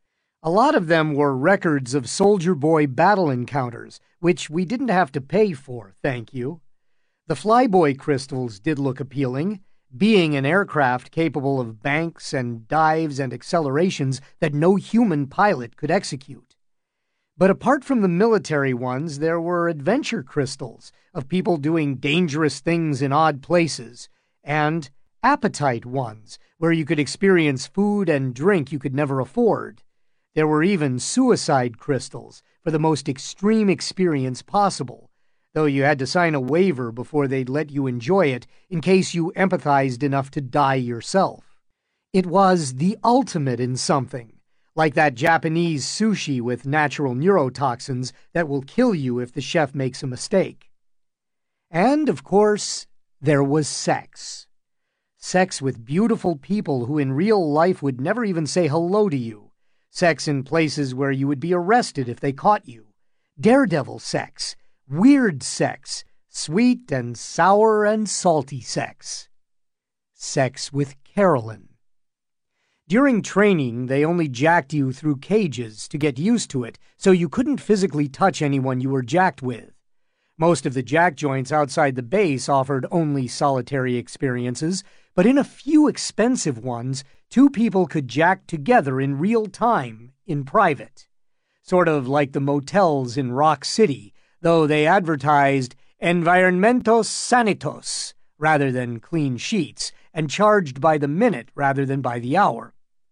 S1: A lot of them were records of Soldier Boy battle encounters, which we didn't have to pay for, thank you. The Flyboy crystals did look appealing, being an aircraft capable of banks and dives and accelerations that no human pilot could execute. But apart from the military ones, there were adventure crystals of people doing dangerous things in odd places, and appetite ones where you could experience food and drink you could never afford. There were even suicide crystals for the most extreme experience possible, though you had to sign a waiver before they'd let you enjoy it in case you empathized enough to die yourself. It was the ultimate in something, like that Japanese sushi with natural neurotoxins that will kill you if the chef makes a mistake. And, of course, there was sex. Sex with beautiful people who in real life would never even say hello to you. Sex in places where you would be arrested if they caught you. Daredevil sex. Weird sex. Sweet and sour and salty sex. Sex with Carolyn. During training, they only jacked you through cages to get used to it, so you couldn't physically touch anyone you were jacked with. Most of the jack joints outside the base offered only solitary experiences, but in a few expensive ones, two people could jack together in real time, in private. Sort of like the motels in Rock City, though they advertised environmentos sanitos rather than clean sheets, and charged by the minute rather than by the hour.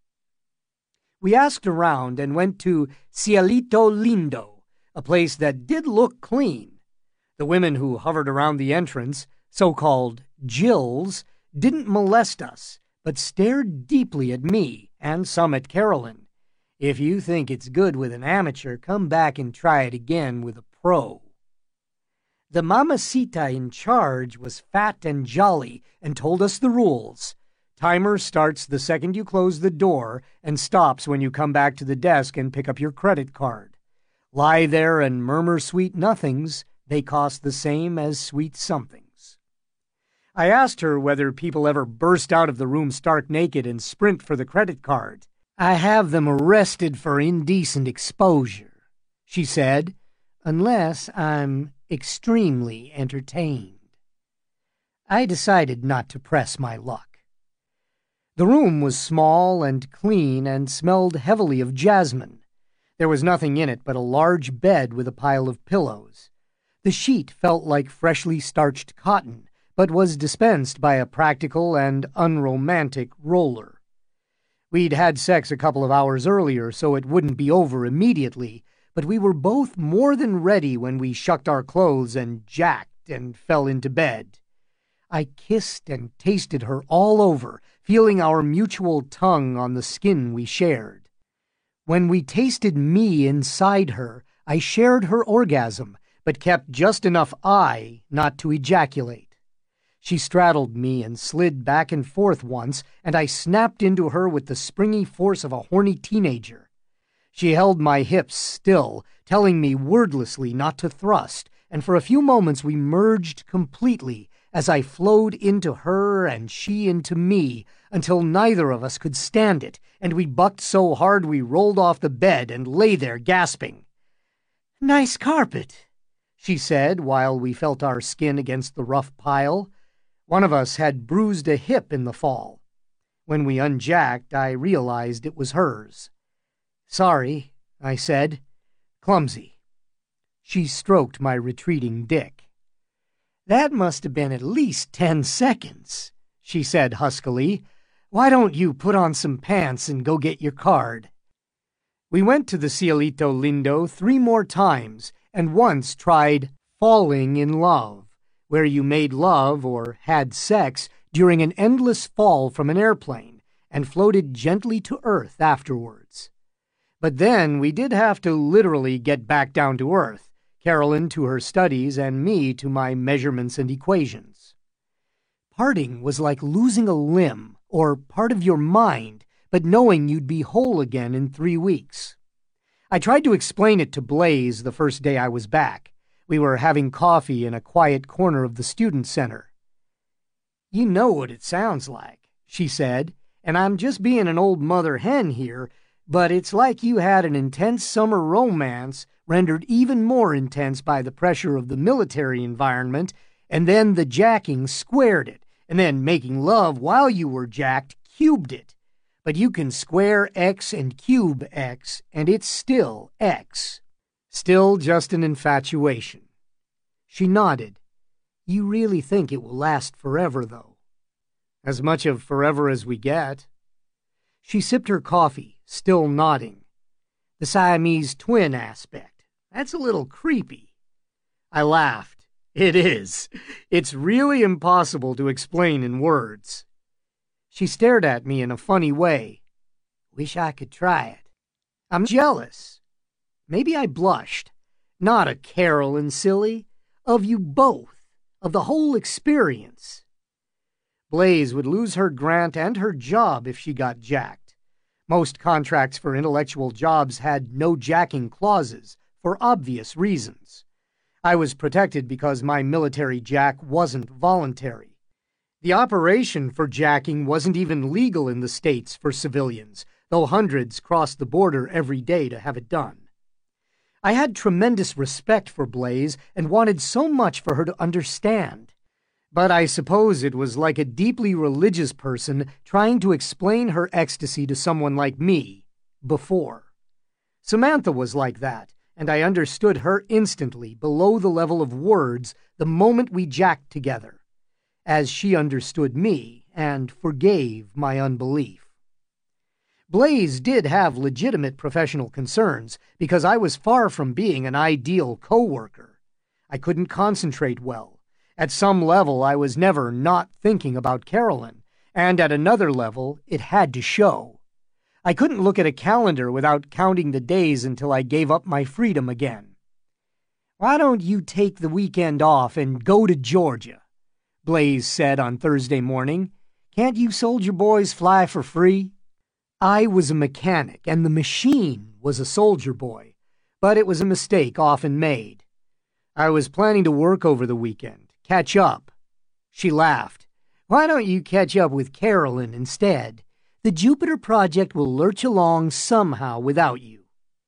S1: We asked around and went to Cielito Lindo, a place that did look clean. The women who hovered around the entrance, so-called Jills, didn't molest us, but stared deeply at me and some at Carolyn. If you think it's good with an amateur, come back and try it again with a pro. The mamacita in charge was fat and jolly and told us the rules. Timer starts the second you close the door and stops when you come back to the desk and pick up your credit card. Lie there and murmur sweet nothings. They cost the same as sweet somethings. I asked her whether people ever burst out of the room stark naked and sprint for the credit card. I have them arrested for indecent exposure, she said, unless I'm extremely entertained. I decided not to press my luck. The room was small and clean and smelled heavily of jasmine. There was nothing in it but a large bed with a pile of pillows. The sheet felt like freshly starched cotton, but was dispensed by a practical and unromantic roller. We'd had sex a couple of hours earlier, so it wouldn't be over immediately, but we were both more than ready when we shucked our clothes and jacked and fell into bed. I kissed and tasted her all over, feeling our mutual tongue on the skin we shared. When we tasted me inside her, I shared her orgasm, but kept just enough I not to ejaculate. She straddled me and slid back and forth once, and I snapped into her with the springy force of a horny teenager. She held my hips still, telling me wordlessly not to thrust, and for a few moments we merged completely as I flowed into her and she into me until neither of us could stand it, and we bucked so hard we rolled off the bed and lay there gasping. "Nice carpet," she said while we felt our skin against the rough pile. One of us had bruised a hip in the fall. When we unjacked, I realized it was hers. "Sorry," I said. "Clumsy." She stroked my retreating dick. "That must have been at least 10 seconds, she said huskily. "Why don't you put on some pants and go get your card?" We went to the Cielito Lindo 3 more times and once tried falling in love, where you made love or had sex during an endless fall from an airplane and floated gently to earth afterwards. But then we did have to literally get back down to earth, Carolyn to her studies and me to my measurements and equations. Parting was like losing a limb or part of your mind, but knowing you'd be whole again in 3 weeks. I tried to explain it to Blaze the first day I was back. We were having coffee in a quiet corner of the student center. "You know what it sounds like," she said, "and I'm just being an old mother hen here, but it's like you had an intense summer romance rendered even more intense by the pressure of the military environment, and then the jacking squared it, and then making love while you were jacked cubed it. But you can square X and cube X, and it's still X. Still just an infatuation. She nodded. You really think it will last forever, though? As much of forever as we get. She sipped her coffee, still nodding. The Siamese twin aspect. That's a little creepy. I laughed. It is. It's really impossible to explain in words. She stared at me in a funny way. Wish I could try it. I'm jealous. Maybe I blushed. Not of Carolyn, silly. Of you both. Of the whole experience. Blaze would lose her grant and her job if she got jacked. Most contracts for intellectual jobs had no jacking clauses, for obvious reasons. I was protected because my military jack wasn't voluntary. The operation for jacking wasn't even legal in the States for civilians, though hundreds crossed the border every day to have it done. I had tremendous respect for Blaze and wanted so much for her to understand. But I suppose it was like a deeply religious person trying to explain her ecstasy to someone like me, before. Samantha was like that, and I understood her instantly, below the level of words, the moment we jacked together, as she understood me and forgave my unbelief. Blaze did have legitimate professional concerns, because I was far from being an ideal co-worker. I couldn't concentrate well. At some level, I was never not thinking about Carolyn, and at another level, it had to show. I couldn't look at a calendar without counting the days until I gave up my freedom again. Why don't you take the weekend off and go to Georgia? Blaze said on Thursday morning. Can't you soldier boys fly for free? I was a mechanic, and the machine was a soldier boy, but it was a mistake often made. I was planning to work over the weekend, catch up. She laughed. Why don't you catch up with Carolyn instead? The Jupiter Project will lurch along somehow without you.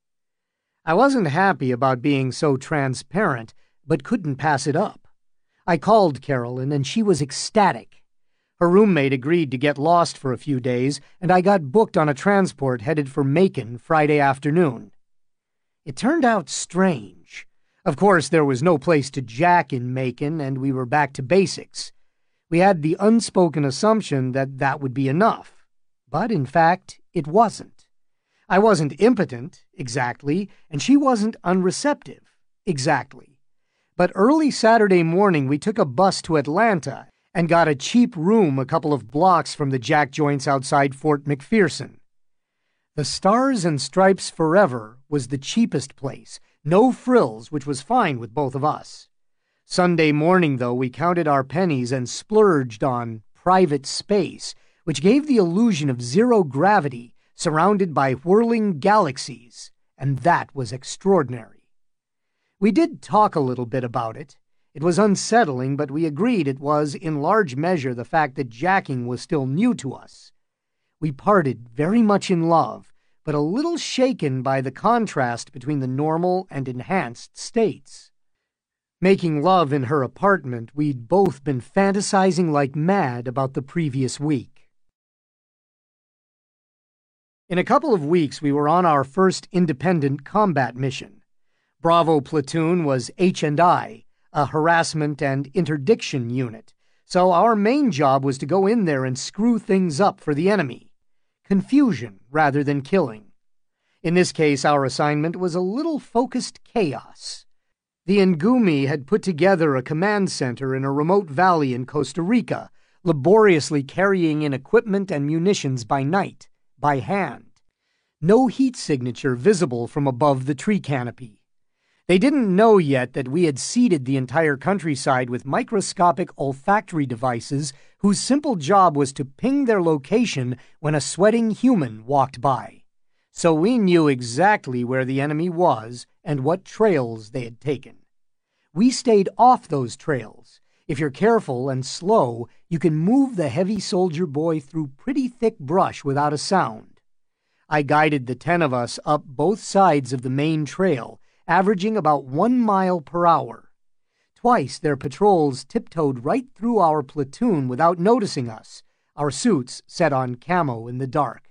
S1: I wasn't happy about being so transparent, but couldn't pass it up. I called Carolyn, and she was ecstatic. Her roommate agreed to get lost for a few days, and I got booked on a transport headed for Macon Friday afternoon. It turned out strange. Of course, there was no place to jack in Macon, and we were back to basics. We had the unspoken assumption that that would be enough. But, in fact, it wasn't. I wasn't impotent, exactly, and she wasn't unreceptive, exactly. But early Saturday morning, we took a bus to Atlanta and got a cheap room a couple of blocks from the jack joints outside Fort McPherson. The Stars and Stripes Forever was the cheapest place, no frills, which was fine with both of us. Sunday morning, though, we counted our pennies and splurged on private space, which gave the illusion of zero gravity, surrounded by whirling galaxies, and that was extraordinary. We did talk a little bit about it. It was unsettling, but we agreed it was, in large measure, the fact that jacking was still new to us. We parted very much in love, but a little shaken by the contrast between the normal and enhanced states. Making love in her apartment, we'd both been fantasizing like mad about the previous week. In a couple of weeks, we were on our first independent combat mission. Bravo Platoon was H&I, a harassment and interdiction unit, so our main job was to go in there and screw things up for the enemy. Confusion rather than killing. In this case, our assignment was a little focused chaos. The Ngumi had put together a command center in a remote valley in Costa Rica, laboriously carrying in equipment and munitions by night, by hand. No heat signature visible from above the tree canopy. They didn't know yet that we had seeded the entire countryside with microscopic olfactory devices whose simple job was to ping their location when a sweating human walked by. So we knew exactly where the enemy was and what trails they had taken. We stayed off those trails. If you're careful and slow, you can move the heavy soldier boy through pretty thick brush without a sound. I guided the 10 of us up both sides of the main trail, averaging about 1 mile per hour. Twice their patrols tiptoed right through our platoon without noticing us, our suits set on camo in the dark.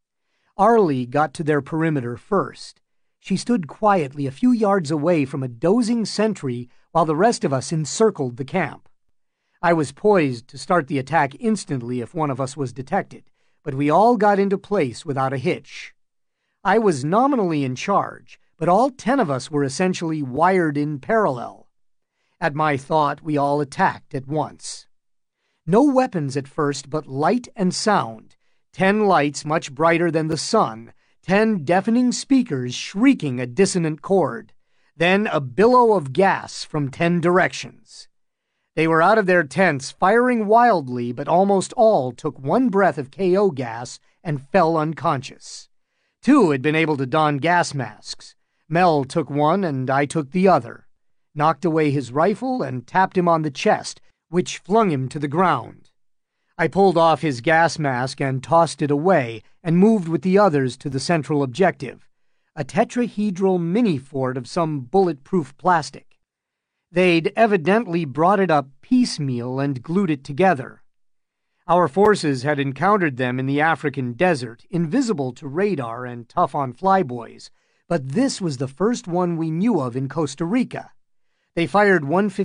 S1: Arlie got to their perimeter first. She stood quietly a few yards away from a dozing sentry while the rest of us encircled the camp. I was poised to start the attack instantly if one of us was detected, but we all got into place without a hitch. I was nominally in charge, but all 10 of us were essentially wired in parallel. At my thought, we all attacked at once. No weapons at first, but light and sound. 10 lights much brighter than the sun, 10 deafening speakers shrieking a dissonant chord, then a billow of gas from 10 directions. They were out of their tents, firing wildly, but almost all took one breath of KO gas and fell unconscious. 2 had been able to don gas masks. Mel took one and I took the other, knocked away his rifle and tapped him on the chest, which flung him to the ground. I pulled off his gas mask and tossed it away and moved with the others to the central objective, a tetrahedral mini-fort of some bulletproof plastic. They'd evidently brought it up piecemeal and glued it together. Our forces had encountered them in the African desert, invisible to radar and tough on flyboys, but this was the first one we knew of in Costa Rica. They fired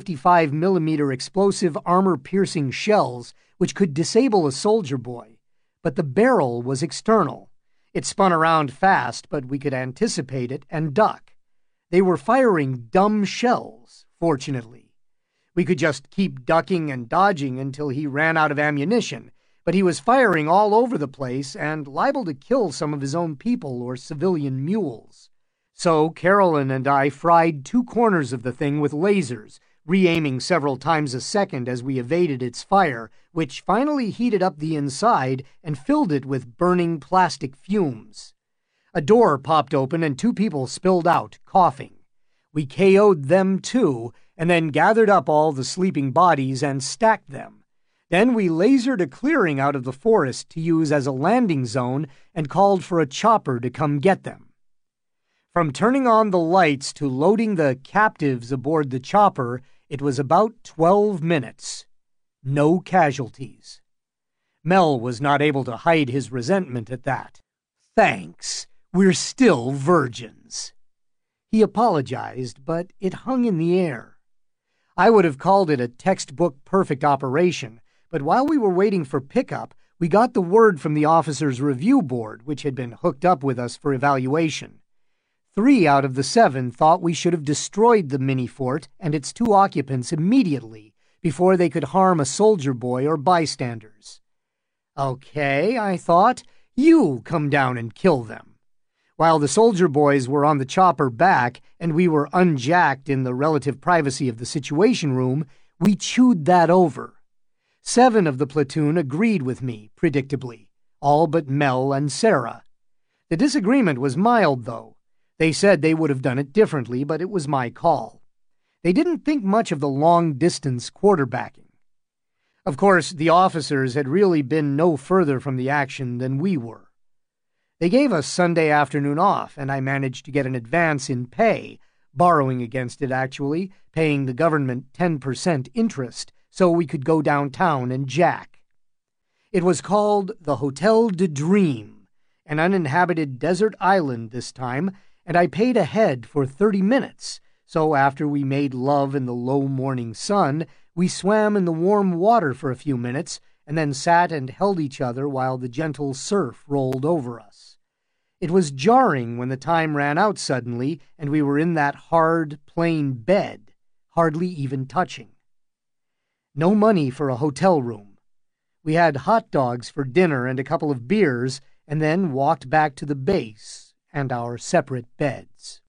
S1: 155mm explosive armor-piercing shells which could disable a soldier boy, but the barrel was external. It spun around fast, but we could anticipate it and duck. They were firing dumb shells, fortunately. We could just keep ducking and dodging until he ran out of ammunition, but he was firing all over the place and liable to kill some of his own people or civilian mules. So Carolyn and I fried 2 corners of the thing with lasers, re-aiming several times a second as we evaded its fire, which finally heated up the inside and filled it with burning plastic fumes. A door popped open and 2 people spilled out, coughing. We KO'd them too, and then gathered up all the sleeping bodies and stacked them. Then we lasered a clearing out of the forest to use as a landing zone and called for a chopper to come get them. From turning on the lights to loading the captives aboard the chopper, it was about 12 minutes. No casualties. Mel was not able to hide his resentment at that. Thanks, we're still virgins. He apologized, but it hung in the air. I would have called it a textbook perfect operation, but while we were waiting for pickup, we got the word from the officers' review board, which had been hooked up with us for evaluation. 3 out of the 7 thought we should have destroyed the mini-fort and its 2 occupants immediately before they could harm a soldier boy or bystanders. Okay, I thought, you come down and kill them. While the soldier boys were on the chopper back and we were unjacked in the relative privacy of the Situation Room, we chewed that over. 7 of the platoon agreed with me, predictably, all but Mel and Sarah. The disagreement was mild, though. They said they would have done it differently, but it was my call. They didn't think much of the long-distance quarterbacking. Of course, the officers had really been no further from the action than we were. They gave us Sunday afternoon off, and I managed to get an advance in pay, borrowing against it actually, paying the government 10% interest, so we could go downtown and jack. It was called the Hotel de Dream, an uninhabited desert island this time, and I paid ahead for 30 minutes, so after we made love in the low morning sun, we swam in the warm water for a few minutes and then sat and held each other while the gentle surf rolled over us. It was jarring when the time ran out suddenly and we were in that hard, plain bed, hardly even touching. No money for a hotel room. We had hot dogs for dinner and a couple of beers, and then walked back to the base and our separate beds.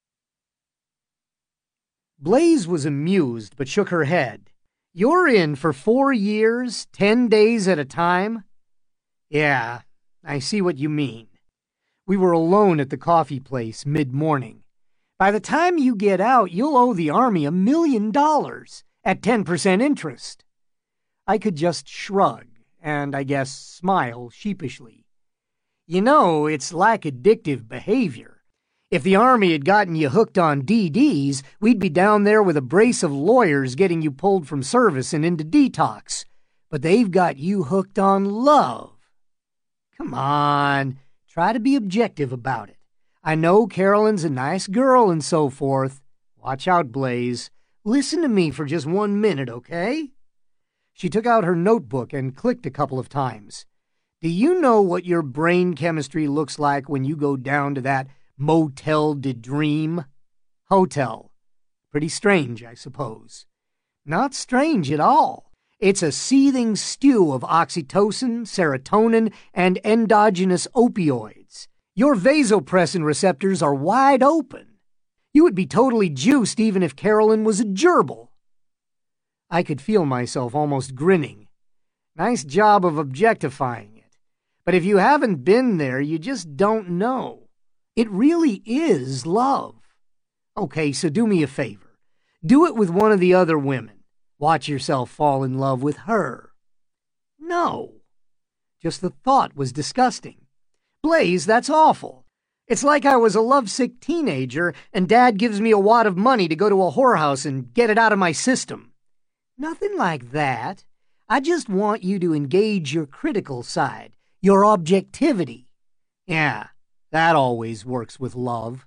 S1: Blaze was amused but shook her head. You're in for 4 years, 10 days at a time? Yeah, I see what you mean. We were alone at the coffee place mid-morning. By the time you get out, you'll owe the Army $1 million at 10% interest. I could just shrug and, I guess, smile sheepishly. You know, it's like addictive behavior. If the Army had gotten you hooked on DDs, we'd be down there with a brace of lawyers getting you pulled from service and into detox. But they've got you hooked on love. Come on, try to be objective about it. I know Carolyn's a nice girl and so forth. Watch out, Blaze. Listen to me for just 1 minute, okay? She took out her notebook and clicked a couple of times. Do you know what your brain chemistry looks like when you go down to that Motel de Dream? Hotel. Pretty strange, I suppose. Not strange at all. It's a seething stew of oxytocin, serotonin, and endogenous opioids. Your vasopressin receptors are wide open. You would be totally juiced even if Carolyn was a gerbil. I could feel myself almost grinning. Nice job of objectifying it. But if you haven't been there, you just don't know. It really is love. Okay, so do me a favor. Do it with one of the other women. Watch yourself fall in love with her. No. Just the thought was disgusting. Blaze, that's awful. It's like I was a lovesick teenager and Dad gives me a wad of money to go to a whorehouse and get it out of my system. Nothing like that. I just want you to engage your critical side, your objectivity. Yeah, that always works with love.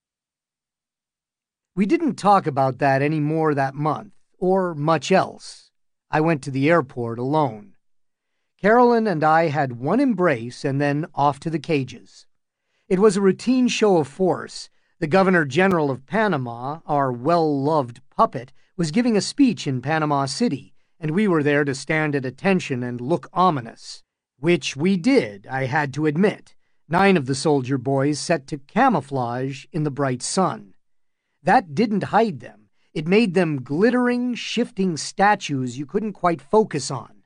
S1: We didn't talk about that any more that month, or much else. I went to the airport alone. Carolyn and I had one embrace and then off to the cages. It was a routine show of force. The Governor General of Panama, our well-loved puppet, was giving a speech in Panama City, and we were there to stand at attention and look ominous. Which we did, I had to admit. 9 of the soldier boys set to camouflage in the bright sun. That didn't hide them. It made them glittering, shifting statues you couldn't quite focus on.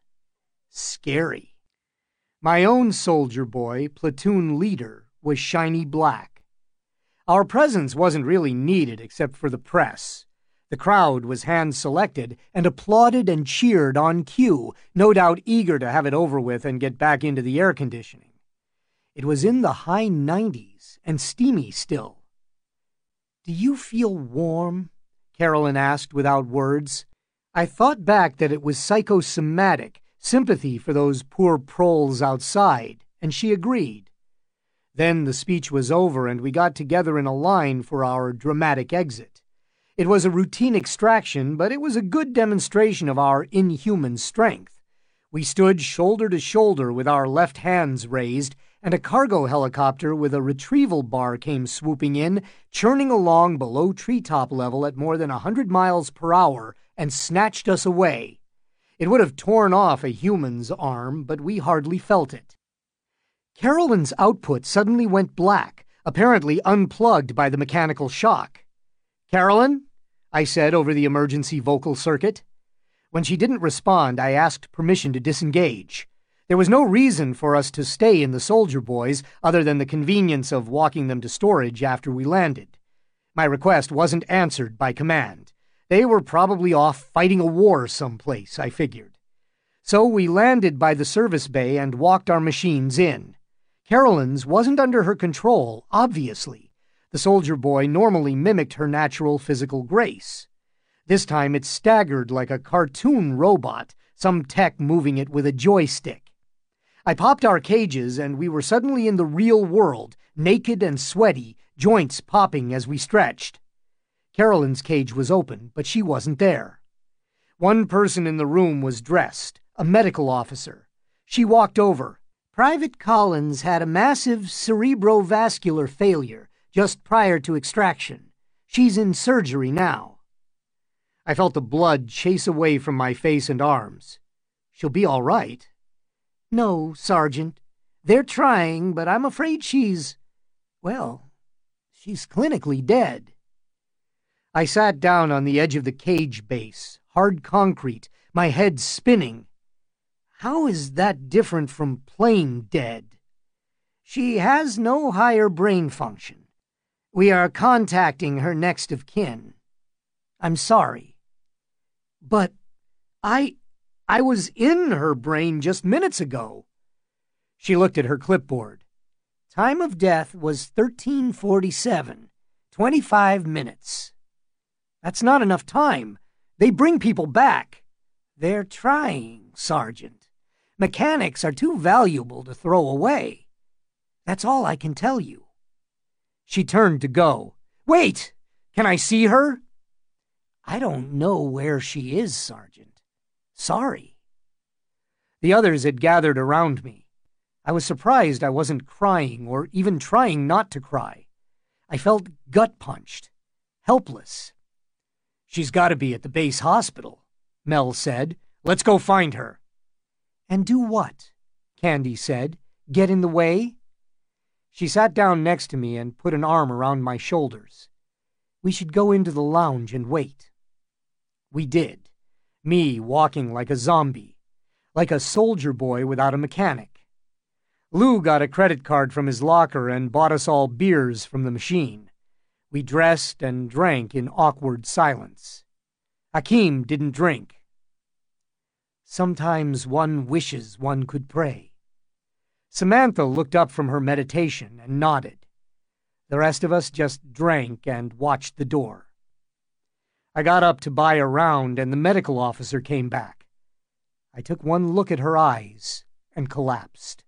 S1: Scary. My own soldier boy, platoon leader, was shiny black. Our presence wasn't really needed except for the press. The crowd was hand-selected and applauded and cheered on cue, no doubt eager to have it over with and get back into the air conditioning. It was in the high 90s and steamy still. "Do you feel warm?" Carolyn asked without words. I thought back that it was psychosomatic, sympathy for those poor proles outside, and she agreed. Then the speech was over and we got together in a line for our dramatic exit. It was a routine extraction, but it was a good demonstration of our inhuman strength. We stood shoulder to shoulder with our left hands raised, and a cargo helicopter with a retrieval bar came swooping in, churning along below treetop level at more than 100 miles per hour, and snatched us away. It would have torn off a human's arm, but we hardly felt it. Carolyn's output suddenly went black, apparently unplugged by the mechanical shock. "Carolyn?" I said over the emergency vocal circuit. When she didn't respond, I asked permission to disengage. There was no reason for us to stay in the soldier boys other than the convenience of walking them to storage after we landed. My request wasn't answered by command. They were probably off fighting a war someplace, I figured. So we landed by the service bay and walked our machines in. Carolyn's wasn't under her control, obviously. The soldier boy normally mimicked her natural physical grace. This time it staggered like a cartoon robot, some tech moving it with a joystick. I popped our cages and we were suddenly in the real world, naked and sweaty, joints popping as we stretched. Carolyn's cage was open, but she wasn't there. One person in the room was dressed, a medical officer. She walked over. "Private Collins had a massive cerebrovascular failure just prior to extraction. She's in surgery now." I felt the blood chase away from my face and arms. "She'll be all right." "No, Sergeant. They're trying, but I'm afraid she's clinically dead." I sat down on the edge of the cage base, hard concrete, my head spinning. How is that different from plain dead? "She has no higher brain function. We are contacting her next of kin." "I'm sorry." "But I was in her brain just minutes ago." She looked at her clipboard. Time of death was 13:47, 25 minutes. That's not enough time. They bring people back. They're trying, Sergeant. Mechanics are too valuable to throw away. That's all I can tell you. She turned to go. Wait! Can I see her? I don't know where she is, Sergeant. Sorry. The others had gathered around me. I was surprised I wasn't crying or even trying not to cry. I felt gut-punched, helpless. She's got to be at the base hospital, Mel said. Let's go find her. And do what? Candy said. Get in the way? She sat down next to me and put an arm around my shoulders. We should go into the lounge and wait. We did, me walking like a zombie, like a soldier boy without a mechanic. Lou got a credit card from his locker and bought us all beers from the machine. We dressed and drank in awkward silence. Hakeem didn't drink. Sometimes one wishes one could pray. Samantha looked up from her meditation and nodded. The rest of us just drank and watched the door. I got up to buy a round and the medical officer came back. I took one look at her eyes and collapsed.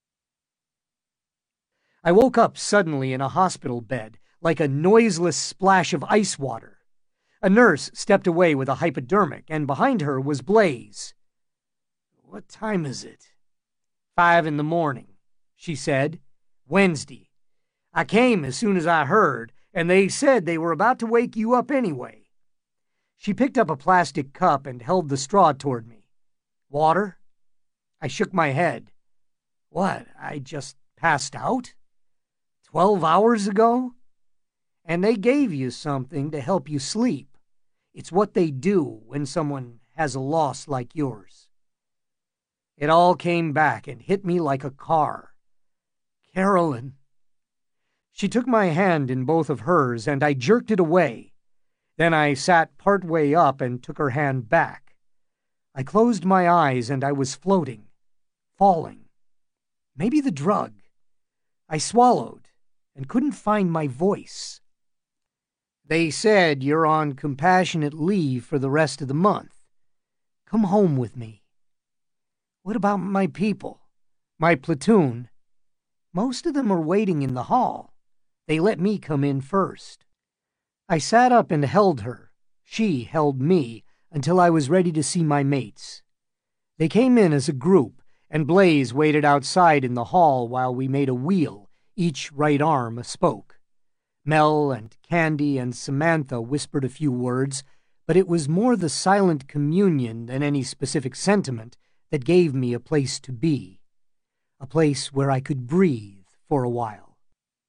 S1: I woke up suddenly in a hospital bed, like a noiseless splash of ice water. A nurse stepped away with a hypodermic, and behind her was Blaze. What time is it? 5 a.m, she said. Wednesday. I came as soon as I heard, and they said they were about to wake you up anyway. She picked up a plastic cup and held the straw toward me. Water? I shook my head. What, I just passed out? 12 hours ago? And they gave you something to help you sleep. It's what they do when someone has a loss like yours. It all came back and hit me like a car. Carolyn. She took my hand in both of hers, and I jerked it away. Then I sat part way up and took her hand back. I closed my eyes and I was floating, falling. Maybe the drug. I swallowed and couldn't find my voice. They said you're on compassionate leave for the rest of the month. Come home with me. What about my people? My platoon? Most of them are waiting in the hall. They let me come in first. I sat up and held her. She held me until I was ready to see my mates. They came in as a group, and Blaze waited outside in the hall while we made a wheel, each right arm a spoke. Mel and Candy and Samantha whispered a few words, but it was more the silent communion than any specific sentiment that gave me a place to be, a place where I could breathe for a while.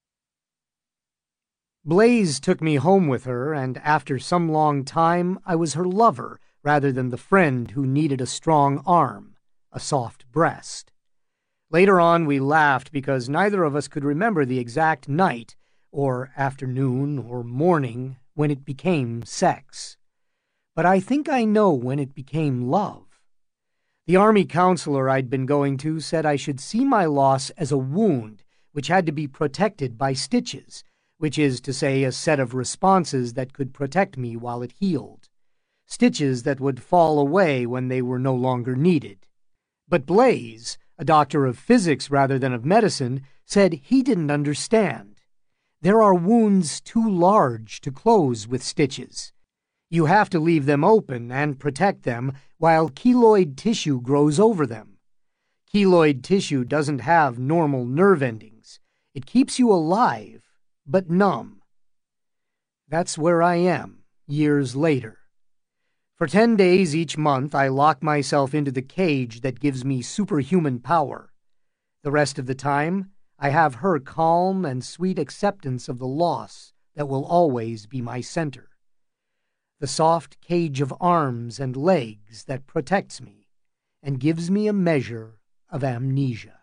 S1: Blaze took me home with her, and after some long time I was her lover rather than the friend who needed a strong arm, a soft breast. Later on we laughed because neither of us could remember the exact night, or afternoon, or morning when it became sex. But I think I know when it became love. The Army counselor I'd been going to said I should see my loss as a wound which had to be protected by stitches, which is to say a set of responses that could protect me while it healed. Stitches that would fall away when they were no longer needed. But Blaze, a doctor of physics rather than of medicine, said he didn't understand. There are wounds too large to close with stitches. You have to leave them open and protect them while keloid tissue grows over them. Keloid tissue doesn't have normal nerve endings. It keeps you alive, but numb. That's where I am, years later. For 10 days each month, I lock myself into the cage that gives me superhuman power. The rest of the time, I have her calm and sweet acceptance of the loss that will always be my center. The soft cage of arms and legs that protects me and gives me a measure of amnesia.